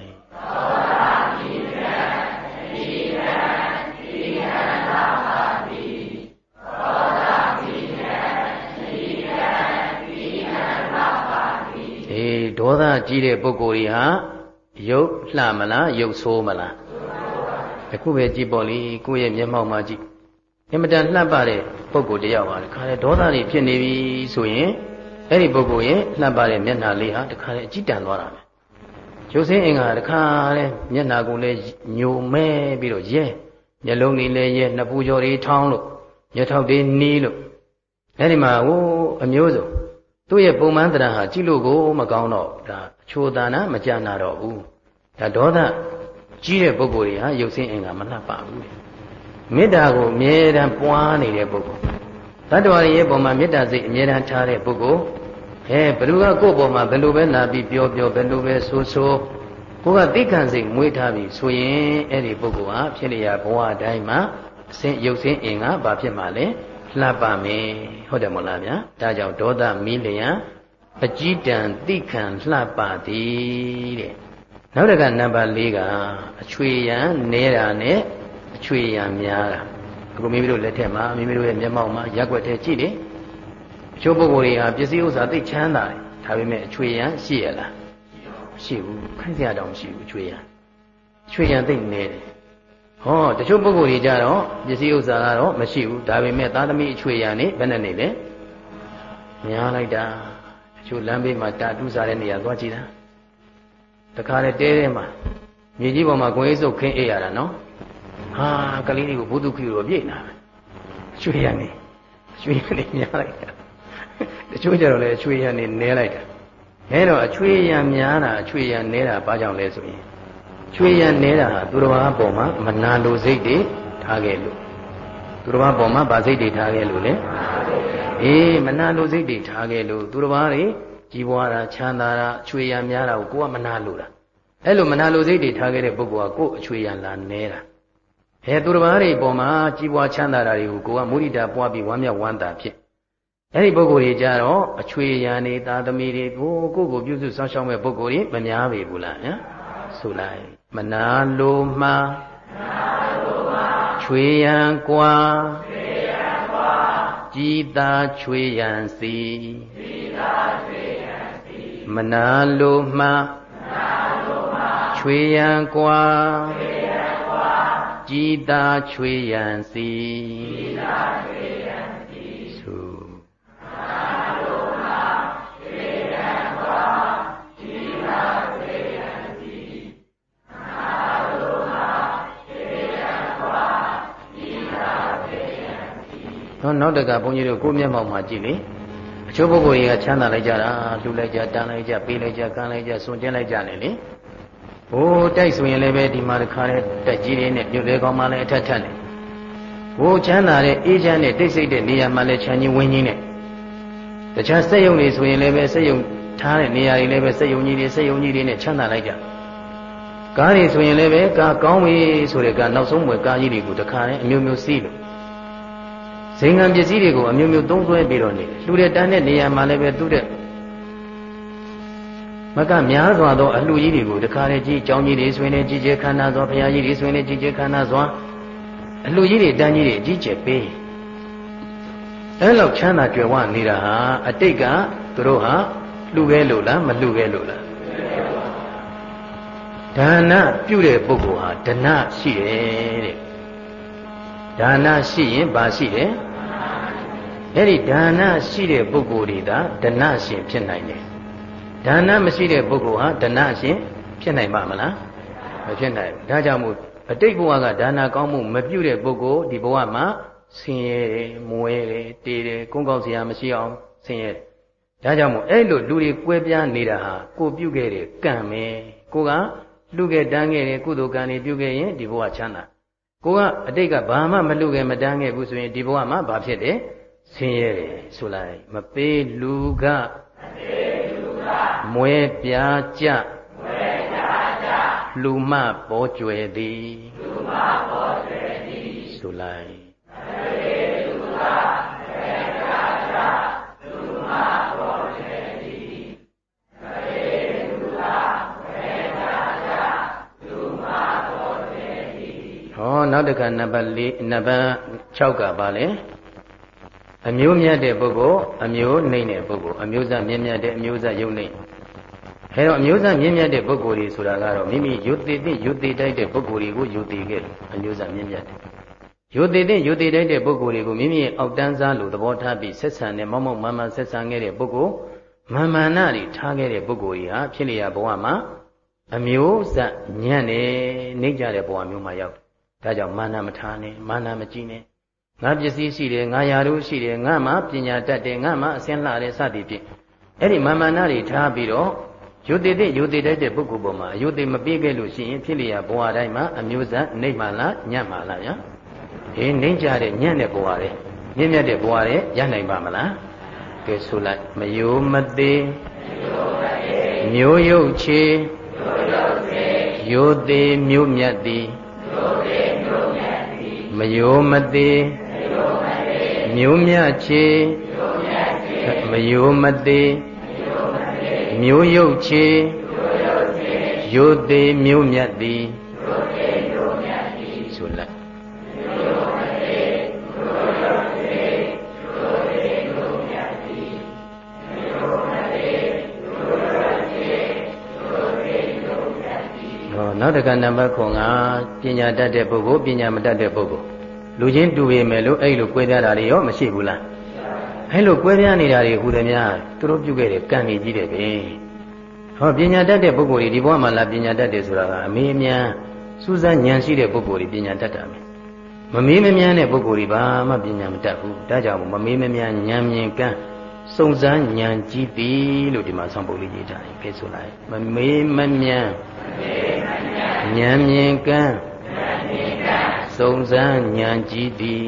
ဒေါသကြီးတဲ့ပုဂ္ဂိုလ်ကြီးဟာရုပ်လှမလားရုပ်ဆိုးမလားအခုပဲကြည့်ပေါ့လေကိုယ့်ရဲ့မျက်မှောက်မှာကြည့်အင်မတန်လှပတဲ့ပုဂ္ဂိုလ်တယောက်ပါခါလေဒေါသတွေဖြစ်နေပြီဆိုရင်အဲ့ဒီပုဂ္ဂိုလ်ရဲ့လှပတဲ့မျက်နှာလေးဟာတခါလေအကြည့်တန်သွားတာပဲရုပ်ဆင်းအင်္ဂါတခါလေမျက်နှာကိုလည်းညိုမဲပြီးတော့ရဲမျက်လုံးတွေလည်းရဲနှစ်ပူကျော်တွေထောင်းလို့မျက်ထောက်တွေနီးလို့အဲ့ဒီမှာဟိုအမျိုးစုံသူ့ရဲ့ပုံမှန်တရားဟာကြည့်လို့ကိုမကောင်းတော့ဒါအချိုးသာနာမကြနာတော့ဘူးဒါဒေါသကြီးတဲ့ပုဂ္ဂိုလ်တွေဟာရုပ်ဆင်းအင်္ဂါမလှပဘူးမေတ္တာကိုအမြဲတမ်းပွားနေတဲ့ပုဂ္ဂိုလ်တတ္တဝါရဲ့ပုံမှာမေတ္တာစိတ်အမြဲတမ်းထားတဲ့ပုဂ္ဂိုလ်ဘယ်သူကကိုယ့်ပုံမှာဘယ်လိုပဲလာပြီးပြောဘယ်လိုပဲဆိုကိုကသိက္ခာစိတ်မွေးထားပြီဆိုရင်အဲ့ဒီပုဂ္ဂိုလ်ဟာဖြစ်လျက်ဘဝတိုင်းမှာအစဉ်ရုပ်ဆင်းအင်္ဂါဘာဖြစ်မှာလဲလှပမယ်ဟုတ်တယ်မဟုတ်လားဗျာဒါကြောင့်ဒေါသမီလျံအကြည်တံတိခံလှပသည်တဲ့နောက်တစ်ခါနံပါတ်4ကအချွေရန်နဲတာနဲ့အချွေရန်များတာအခုမိမိတို့လက်ထက်မှာမိမိတို့ရဲ့မျက်မှောက်မှာရက်ွက်တဲ့ကြည့်တယ်အချို့ပုဂ္ဂိုလ်တွေဟာပစ္စည်းဥစ္စာသိချမ်းသာတယ်ဒါပေမဲ့အချွေရန်ရှိရလားမရှိဘူးခိုင်းစရာတောင်မရှိဘူးအချွေရန်သိနေတယ်ဟောတချို့ပုဂ္ဂိုလ်တွေကြတော့ပစ္စည်းဥစ္စာကတော့မရှိဘူးဒါပေမဲ့သားသမီးအချွေရန်နေဘယ်နဲ့နေလဲများလိုက်တာတချို့လမ်းဘေးမှာတာတူးစားတဲ့နေရာသွားကြည့်တာတခါလေတဲထဲမှာမြေကြီးပေါ်မှာကိုယ်ရေးစုပ်ခင်းအေးရတာနော်ဟာကလေးတွေကိုဘုသူခိကိုပြည့်နာချွေရန်နေများလိုက်တာတချို့ကြတော့လေချွေရန်နေနဲလိုက်တာအဲတော့အချွေရန်များတာအချွေရန်နဲတာဘာကြောင့်လဲဆိုရင်ချွေရန်နဲတာဟာသူတော်ဘာပေါ်မှာမနာလိုစိတ်တွေထားခဲ့လို့သူတော်ဘာပေါ်မှာဗာစိတ်တွေထားခဲ့လို့လေအေးမနာလိုစိတ်တွေထားခဲ့လို့သူတော်ဘာတွေကြီးပွားတာချမ်းသာတာအချွေရန်များတာကိုကိုကမနာလိုတာအဲ့လိုမနာလိုစိတ်တွေထားခဲ့တဲ့ပုဂ္ဂိုလ်ကကိုယ်အချွေရန်လာနေတာသူတော်ဘာတွေပေါ်မှာကြီးပွားချမ်းသာတာတွေကိုကိုကမုဒိတာပွားပြီးဝမ်းမြောက်ဝမ်းသာဖြစ်အဲ့ဒီပုဂ္ဂိုလ်တွေကြတော့အချွေရံနေသာသမီတွေကိုပြုစုစောင့်ရှောက်မဲ့ပုဂ္ဂိုလ်တွေမများပေဘူးလားညာဆိုလိုက်မနာလိုမှချွေရံကွာကြည်သာချွေရံစီမနာလိုမှချွေရန်ကွာကြည်သာချွေရန်စီသုနောက်တကဘုန်းကြီးတို့ကိုမျက်မှောက်မှာကြည့်လေအချို့ပုဂ္ဂိုလ်တွေကချမ်းသာလိုက်ကြတာလှူလိုက်ကြတန်းလိုက်ကြပေးလိုက်ကြကမ်းလိုက်ကြစွန့်ကျင်းလိုက်ကြတယ်လေဟိုတိုက်ဆိုရင်လည်းပဲဒီမှာတခါတဲ့တက်ကြီးတွေနဲ့မြို့လေကောင်းမှလည်းအထက်ထက်နေဟိုချမ်းသာတဲ့အေးချမ်းတဲ့တိတ်ဆိတ်တဲ့နေရာမှာလည်းချမ်းကြီးဝင်းကြီးနဲ့တခြားစက်ယုံတွေဆိုရင်လည်းပဲစက်ယုံထားတဲ့နေရာတွေလည်းပဲစက်ယုံကြီးတွေနဲ့ချမ်းသာလိုက်ကြကားတွေဆိုရင်လည်းပဲကားကောင်းပြီဆိုတဲ့ကားနောက်ဆုံးမွေကားကြီးတွေကိုတခါနဲ့အမျိုးမျိုးစီးလို့ဇင်ငံပစ္စည်းတွေကိုအမျိုးမျိုးသုံးဆွဲပြီးတော့နေလှူတဲ့တန်းတဲ့နေရာမှာလည်းပဲသူ့တဲ့မကများစွာသောအလှကြီးတွေကိုတခါလေကြီးကြောင်းကြီးတွေဆွေးနေကြီးကျယ်ခန္ဓာစွာဘုရားကြီးတွေဆွေးနေကြီးကျယ်ခန္ဓာစွာအလှကြီးတွေတန်းကြီးတွေအကြီးကျယ်ပေးအဲ့လောက်ချမ်းသာကြွယ်ဝနေတာဟာအတိတ်ကသူတို့ဟာလှူခဲ့လို့လားမလှူခဲ့လို့လားဒါနပြုတဲ့ပုဂ္ဂိုလ်ဟာဒနရှိတယ်တဲ့ဒါနရှိရင်ဘာရှိတယ်အဲ့ဒီဒါနရှိတဲ့ပုဂ္ဂိုလ်တွေဒါဒနရှင်ဖြစ်နိုင်တယ်ဒါနမရှိတဲ့ပုဂ္ဂိုလ်ဟာဒနရှင်ဖြစ်နိုင်ပါမလားမဖြစ်နိုင်ဘူးဒါကြောင့်မို့အတိတ်ဘဝကဒါနကောင်းမှုမပြုတဲ့ပုဂ္ဂိုလ်ဒီဘဝမှာဆင်းရဲတယ်မွဲတယ်တေးတယ်ကုန်းကောက်စရာမရှိအောင်ဆင်းရဲတယ်ဒါကြောင့်မို့အဲ့လိုလူတွေကွဲပြားနေတာဟာကိုပြုခဲ့တဲ့ကံပဲကိုကလူခဲ့တန်းခဲ့တဲ့ကုသိုလ်ကံတွေပြုခဲ့ရင်ဒီဘဝချမ်းသာကိုကအတိတ်ကဘာမှမလူခဲ့မတန်းခဲ့ဘူးဆိုရင်ဒီဘဝမှာဘာဖြစ်တယ်ဆင်းရဲတယ်ဆိုလိုက်မပေးလူကမွဲပြားကြလူမပေါ်ကျွယ်သည်ဆိုလိုက်နောက်တစ်ခါနံပါတ်4နံပါတ်6ကပါလေအမျိုးမြတ်တဲ့ပုဂ္ဂိုလ်အမျိုးနှိမ့်တဲ့ပုဂ္ဂိုလ်အမျိုးသားမြင့်မြတ်တဲ့အမျိုးသားယုံနှိမ့်အဲတော့အမျိုးသားမြင့်မြတ်တဲ့ပုဂ္ဂိုလ်တွေဆိုတာကတော့မိမိယုတ်တည်တဲ့ယုတ်တည်တိုက်တဲ့ပုဂ္ဂိုလ်တွေကိုယုတ်တည်ခဲ့တယ်အမျိုးသားမြင့်မြတ်တယ်ယုတ်တည်တဲ့ယုတ်တည်တိုက်တဲ့ပုဂ္ဂိုလ်တွေကိုမိမိရဲ့အောက်တန်းစားလို့သဘောထားပြီးဆက်ဆံတဲ့မောက်မောက်မှန်မှန်ဆက်ဆံခဲ့တဲ့ပုဂ္ဂိုလ်မာမာနတွေထားခဲ့တဲ့ပုဂ္ဂိုလ်တွေဟာဖြစ်လျာဘဝမှာအမျိုးဇညံ့နေနှိမ့်ကြတဲ့ဘဝမျိုးမှာရောက်ဒါကြောင့်မာနမထားနဲ့မာနမကြည့်နဲ့ငါပစ္စည်းရှိတယ်ငါယာတို့ရှိတယ်ငါမှပညာတတ်တယ်ငါမှအစင်းလှတယ်စသည်ဖြင့်အဲ့ဒီမာမနာတွေထားပြီးတော့ယုတ်တည်တဲ့ယုတ်တည်တတ်တဲ့ပုဂ္ဂိုလ်ပေါ်မှာအယုတ်တည်မပြေးခဲ့လို့ရှိရင်ဖြစ်လျာဘဝတိုင်းမှာအမျိုးဇနှိမ့်မှလားညံ့မှလားညာဒီနှိမ့်ကြတဲ့ညံ့တဲ့ဘဝတွေမြင့်မြတ်တဲ့ဘဝတွေရနိုင်ပါမလားကဲဆိုလိုက်မယိုမသေးမျိုးယုတ်ချေယုတ်တည်မျိုးမြတ်သည်မယိုမသေးမျိုးမြတ်ချေမယိုမသေးမျိုးယုတ်ချေယုတ်သေးမျိုးမြတ်သည်ဆိုလိုက်နောက်တစ်ခါနံပါတ်9ကပညာတတ်တဲ့ပုဂ္ဂိုလ်ပညာမတတ်တဲ့ပုဂ္ဂိုလ်လူချင်းတူပေမဲ့လို့အဲ့လိုကွဲပြားတာတွေရောမရှိဘူးလားအဲ့လိုကွဲပြားနေတာတွေဟူသည်များသူတို့ပြုခဲ့တဲ့ကံကြီးကြီးတယ်ပဲဟောပညာတတ်တဲ့ပုဂ္ဂိုလ်တွေဒီဘဝမှာလာပညာတတ်တယ်ဆိုတာကအမေးအမြန်စူးစမ်းဉာဏ်ရှိတဲ့ပုဂ္ဂိုလ်တွေပညာတတ်တာပဲမမေးမမြန်းတဲ့ပုဂ္ဂိုလ်တွေဘာမှပညာမတတ်ဘူးဒါကြောင့်မမေးမမြန်းဉာဏ်မြင်ကံစုံစမ်းဉာဏ်ကြီးသည်လို့ဒီမှာဆောင်းပုဒ်လေးရေးထားတယ်ပြဆိုလိုက်မမေးမမြန်းဉာဏ်မြင်ကံစုံစမ်းဉာဏ်ကြီးသည်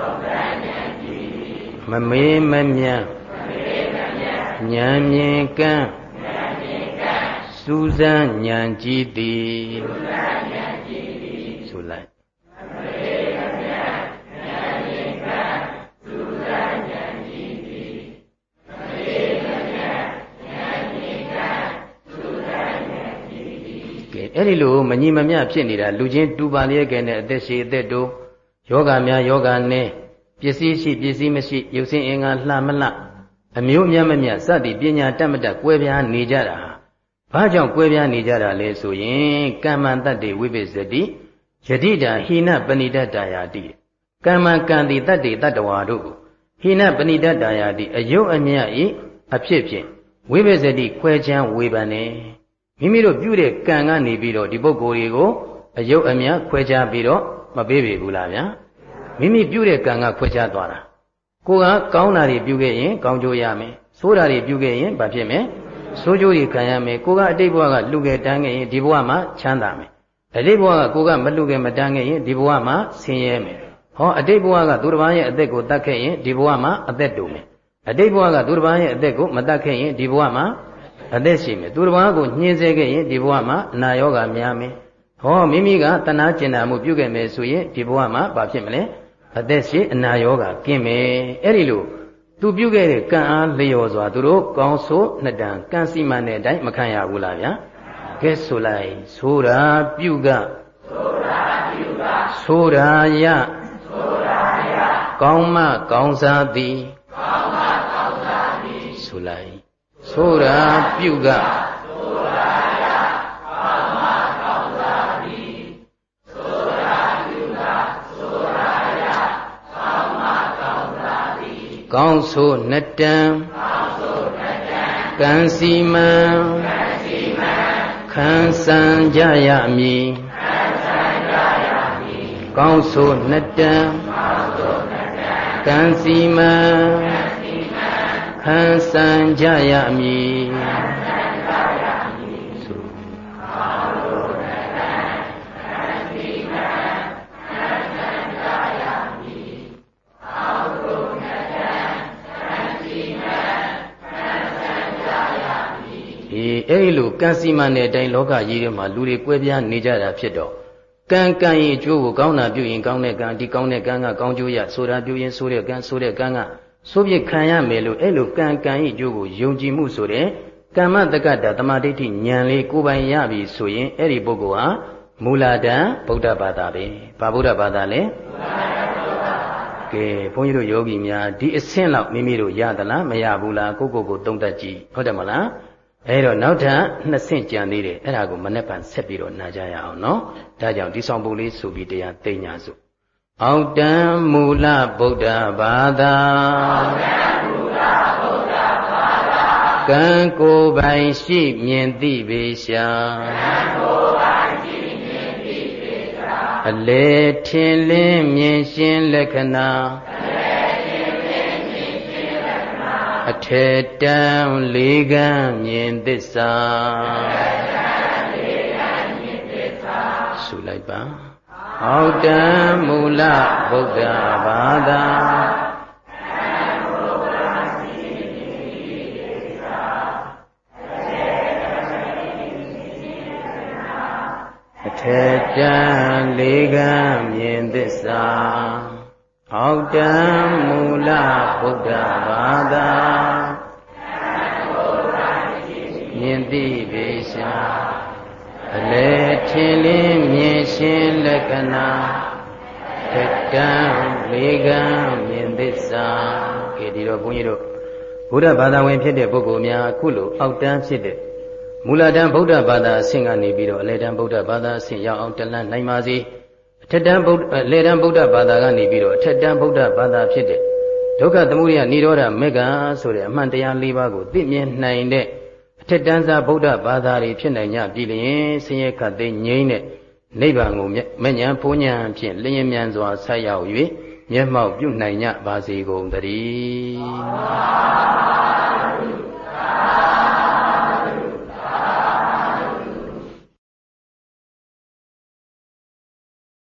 မမေးမမြန်းဉာဏ်မြင်ကံစူးစမ်းဉာဏ်ကြီးသည်ဆိုလိုက်လေအဲ့ဒီလိုမညီမမျှဖြစ်နေတာလူချင်းတူပါလျက်ကဲနဲ့အသက်ရှိအသက်တိုးယောဂများယောဂနဲ့ပစ္စည်းရှိပစ္စည်းမရှိရုပ်ဆင်းအင်္ဂါလှမလှအမျိုးမြတ်မမြတ်စသည်ပညာတတ်မတတ်ကွဲပြားနေကြတာဘာကြောင့်ကွဲပြားနေကြတာလဲဆိုရင်ကမ္မတတ္တိဝိပစ္စတိယတိတာဟိနပဏိတတ္တယာတိကမ္မကံတိတတ္တိတတ္တဝါတို့ကိုဟိနပဏိတတ္တယာတိအယုတ်အမြတ်ဤအဖြစ်ဖြင့်ဝိပစ္စတိခွဲခြမ်းဝေဖန်နေမိမိတို့ပြုတဲ့ကံကနေပြီးတော့ဒီပုဂ္ဂိုလ်တွေကိုအယုတ်အမြတ်ခွဲခြားပြီးတော့မပေးပေဘူးလားဗျာမိမိပြုတဲ့ကံကခွဲခြားသွားတာကိုကကောင်းတာတွေပြုခဲ့ရင်ကောင်းကျိုးရမယ်ဆိုးတာတွေပြုခဲ့ရင်ဘာဖြစ်မလဲဆိုးကျိုးတွေခံရမယ်ကိုကအတိတ်ဘဝကလှူခဲ့တန်းခဲ့ရင်ဒီဘဝမှာချမ်းသာမယ်အတိတ်ဘဝကကိုကမလှူခဲ့မတန်းခဲ့ရင်ဒီဘဝမှာဆင်းရဲမယ်ဟောအတိတ်ဘဝကသူတစ်ပါးရဲ့အသက်ကိုတတ်ခဲ့ရင်ဒီဘဝမှာအသက်တူမယ်အတိတ်ဘဝကသူတစ်ပါးရဲ့အသက်ကိုမတတ်ခဲ့ရင်ဒီဘဝမှာအသက်ရှိမယ်သူတစ်ပါးကိုညှင်းဆဲခဲ့ရင်ဒီဘဝမှာအနာရောဂါများမယ်ဟောမိမိကတဏှာကျင်နာမှုပြုခဲ့မယ်ဆိုရင်ဒီဘဝမှာဘာဖြစ်မလဲအသက်ရှိအနာရောဂါကင်းမယ်အဲ့ဒီလိုသူပြုခဲ့တဲ့ကံအားလျော်စွာသူတို့ကောင်းဆိုးနှစ်တန်ကံစီမံတဲ့အတိုင်းမခံရဘူးလားဗျာကဲဆိုလိုက်ဆိုတာပြုကဆိုတာယကောင်းမကောင်းစားသည်ဆိုလိုက်ဆိုတာပြုကကောင်းဆိုနှစ်တန်ကံစီမံခံစံကြရမည်ကောင်းဆိုနှစ်တန်ကံစီမံခံစံကြရမည်အဲ့ဒီလိုကံစီမံတဲ့အတိုင်းလောကကြီးထဲမှာလူတွေကွဲပြားနေကြတာဖြစ်တော့ကံကံရဲ့အကျိုးကိုကောင်းတာပြုရင်ကောင်းတဲ့ကံဒီကောင်းတဲ့ကံကကောင်းကျိုးရဆိုတာပြုရင်ဆိုတဲ့ကံဆိုတဲ့ကံကဆိုပြခံရမယ်လို့အဲ့လိုကံကံရဲ့အကျိုးကိုယုံကြည်မှုဆိုတဲ့ကမ္မတက္ကတာတမာဒိဋ္ဌိဉာဏ်လေးကိုယ်ပိုင်ရပြီဆိုရင်အဲ့ဒီပုဂ္ဂိုလ်ဟာမူလတန်ဗုဒ္ဓဘာသာပဲဘာဗုဒ္ဓဘာသာလဲကဲဘုန်းကြီးတို့ယောဂီများဒီအဆင့်လောက်မိမိတို့ရသလားမရဘူးလားကိုကိုသုံးသပ်ကြည့်ဟုတ်တယ်မလားအဲ့တော့နောက်ထပ်နှစ်ဆင့်ကြံသေးတယ်အဲ့ဒါကိုမနေ့ကဆက်ပြီးတော့နာကြရအောင်နော်ဒါကြောင့်ဒီဆောင်ပုံလေးဆိုပြီးတရားသိညာစုအောက်တံမူလဗုဒ္ဓဘာသာကံကိုယ်ပိုင်ရှိမြင်သိပေရှာအလေထင်လင်းမြင်ရှင်းလက္ခဏာအထေတံလေးကံမြင်သစ္စာဆိုလိုက်ပါအောက်တံမူလဗုဒ္ဓဘာသာအထေတံလေးကံမြင်သစ္စာအောက်တံမူလဗုဒ္ဓဘာသာမြင်သိပေရှာအလေထင်လင်းမြင်ရှင်းလက္ခဏာထတံလေးကံမြင်သစ္စာကဲဒီတော့ဘုန်းကြီးတို့ဘုရားဘာသာဝင်ဖြစ်တဲ့ပုဂ္ဂိုလ်များအခုလိုအောက်တန်းဖြစ်တဲ့မူလတန်းဗုဒ္ဓဘာသာအဆင့်ကနေပြီးတော့အလေတန်းဗုဒ္ဓဘာသာအဆင့်ရောက်အောင်တလန်းနိုင်ပါစေအထက်တန်းလေတန်းဗုဒ္ဓဘာသာကနေပြီးတော့အထက်တန်းဗုဒ္ဓဘာသာဖြစ်တဲ့ဒုက္ခသမုဒယနိရောဓမေဃဆိုတဲ့အမှန်တရား၄ပါးကိုသိမြင်နိုင်တဲ့အထက်တန်းစားဗုဒ္ဓဘာသာတွေဖြစ်နိုင်ကြပြီလျင်ဆင်းရဲခတ်သိမ်းငြိမ်းတဲ့နိဗ္ဗာန်ကိုမဉ္ဇဉ်ဘုံဉဏ်ဖြင့်လျင်မြန်စွာဆက်ရောက်၍မျက်မှောက်ပြုနိုင်ကြပါစေကုန်သတည်း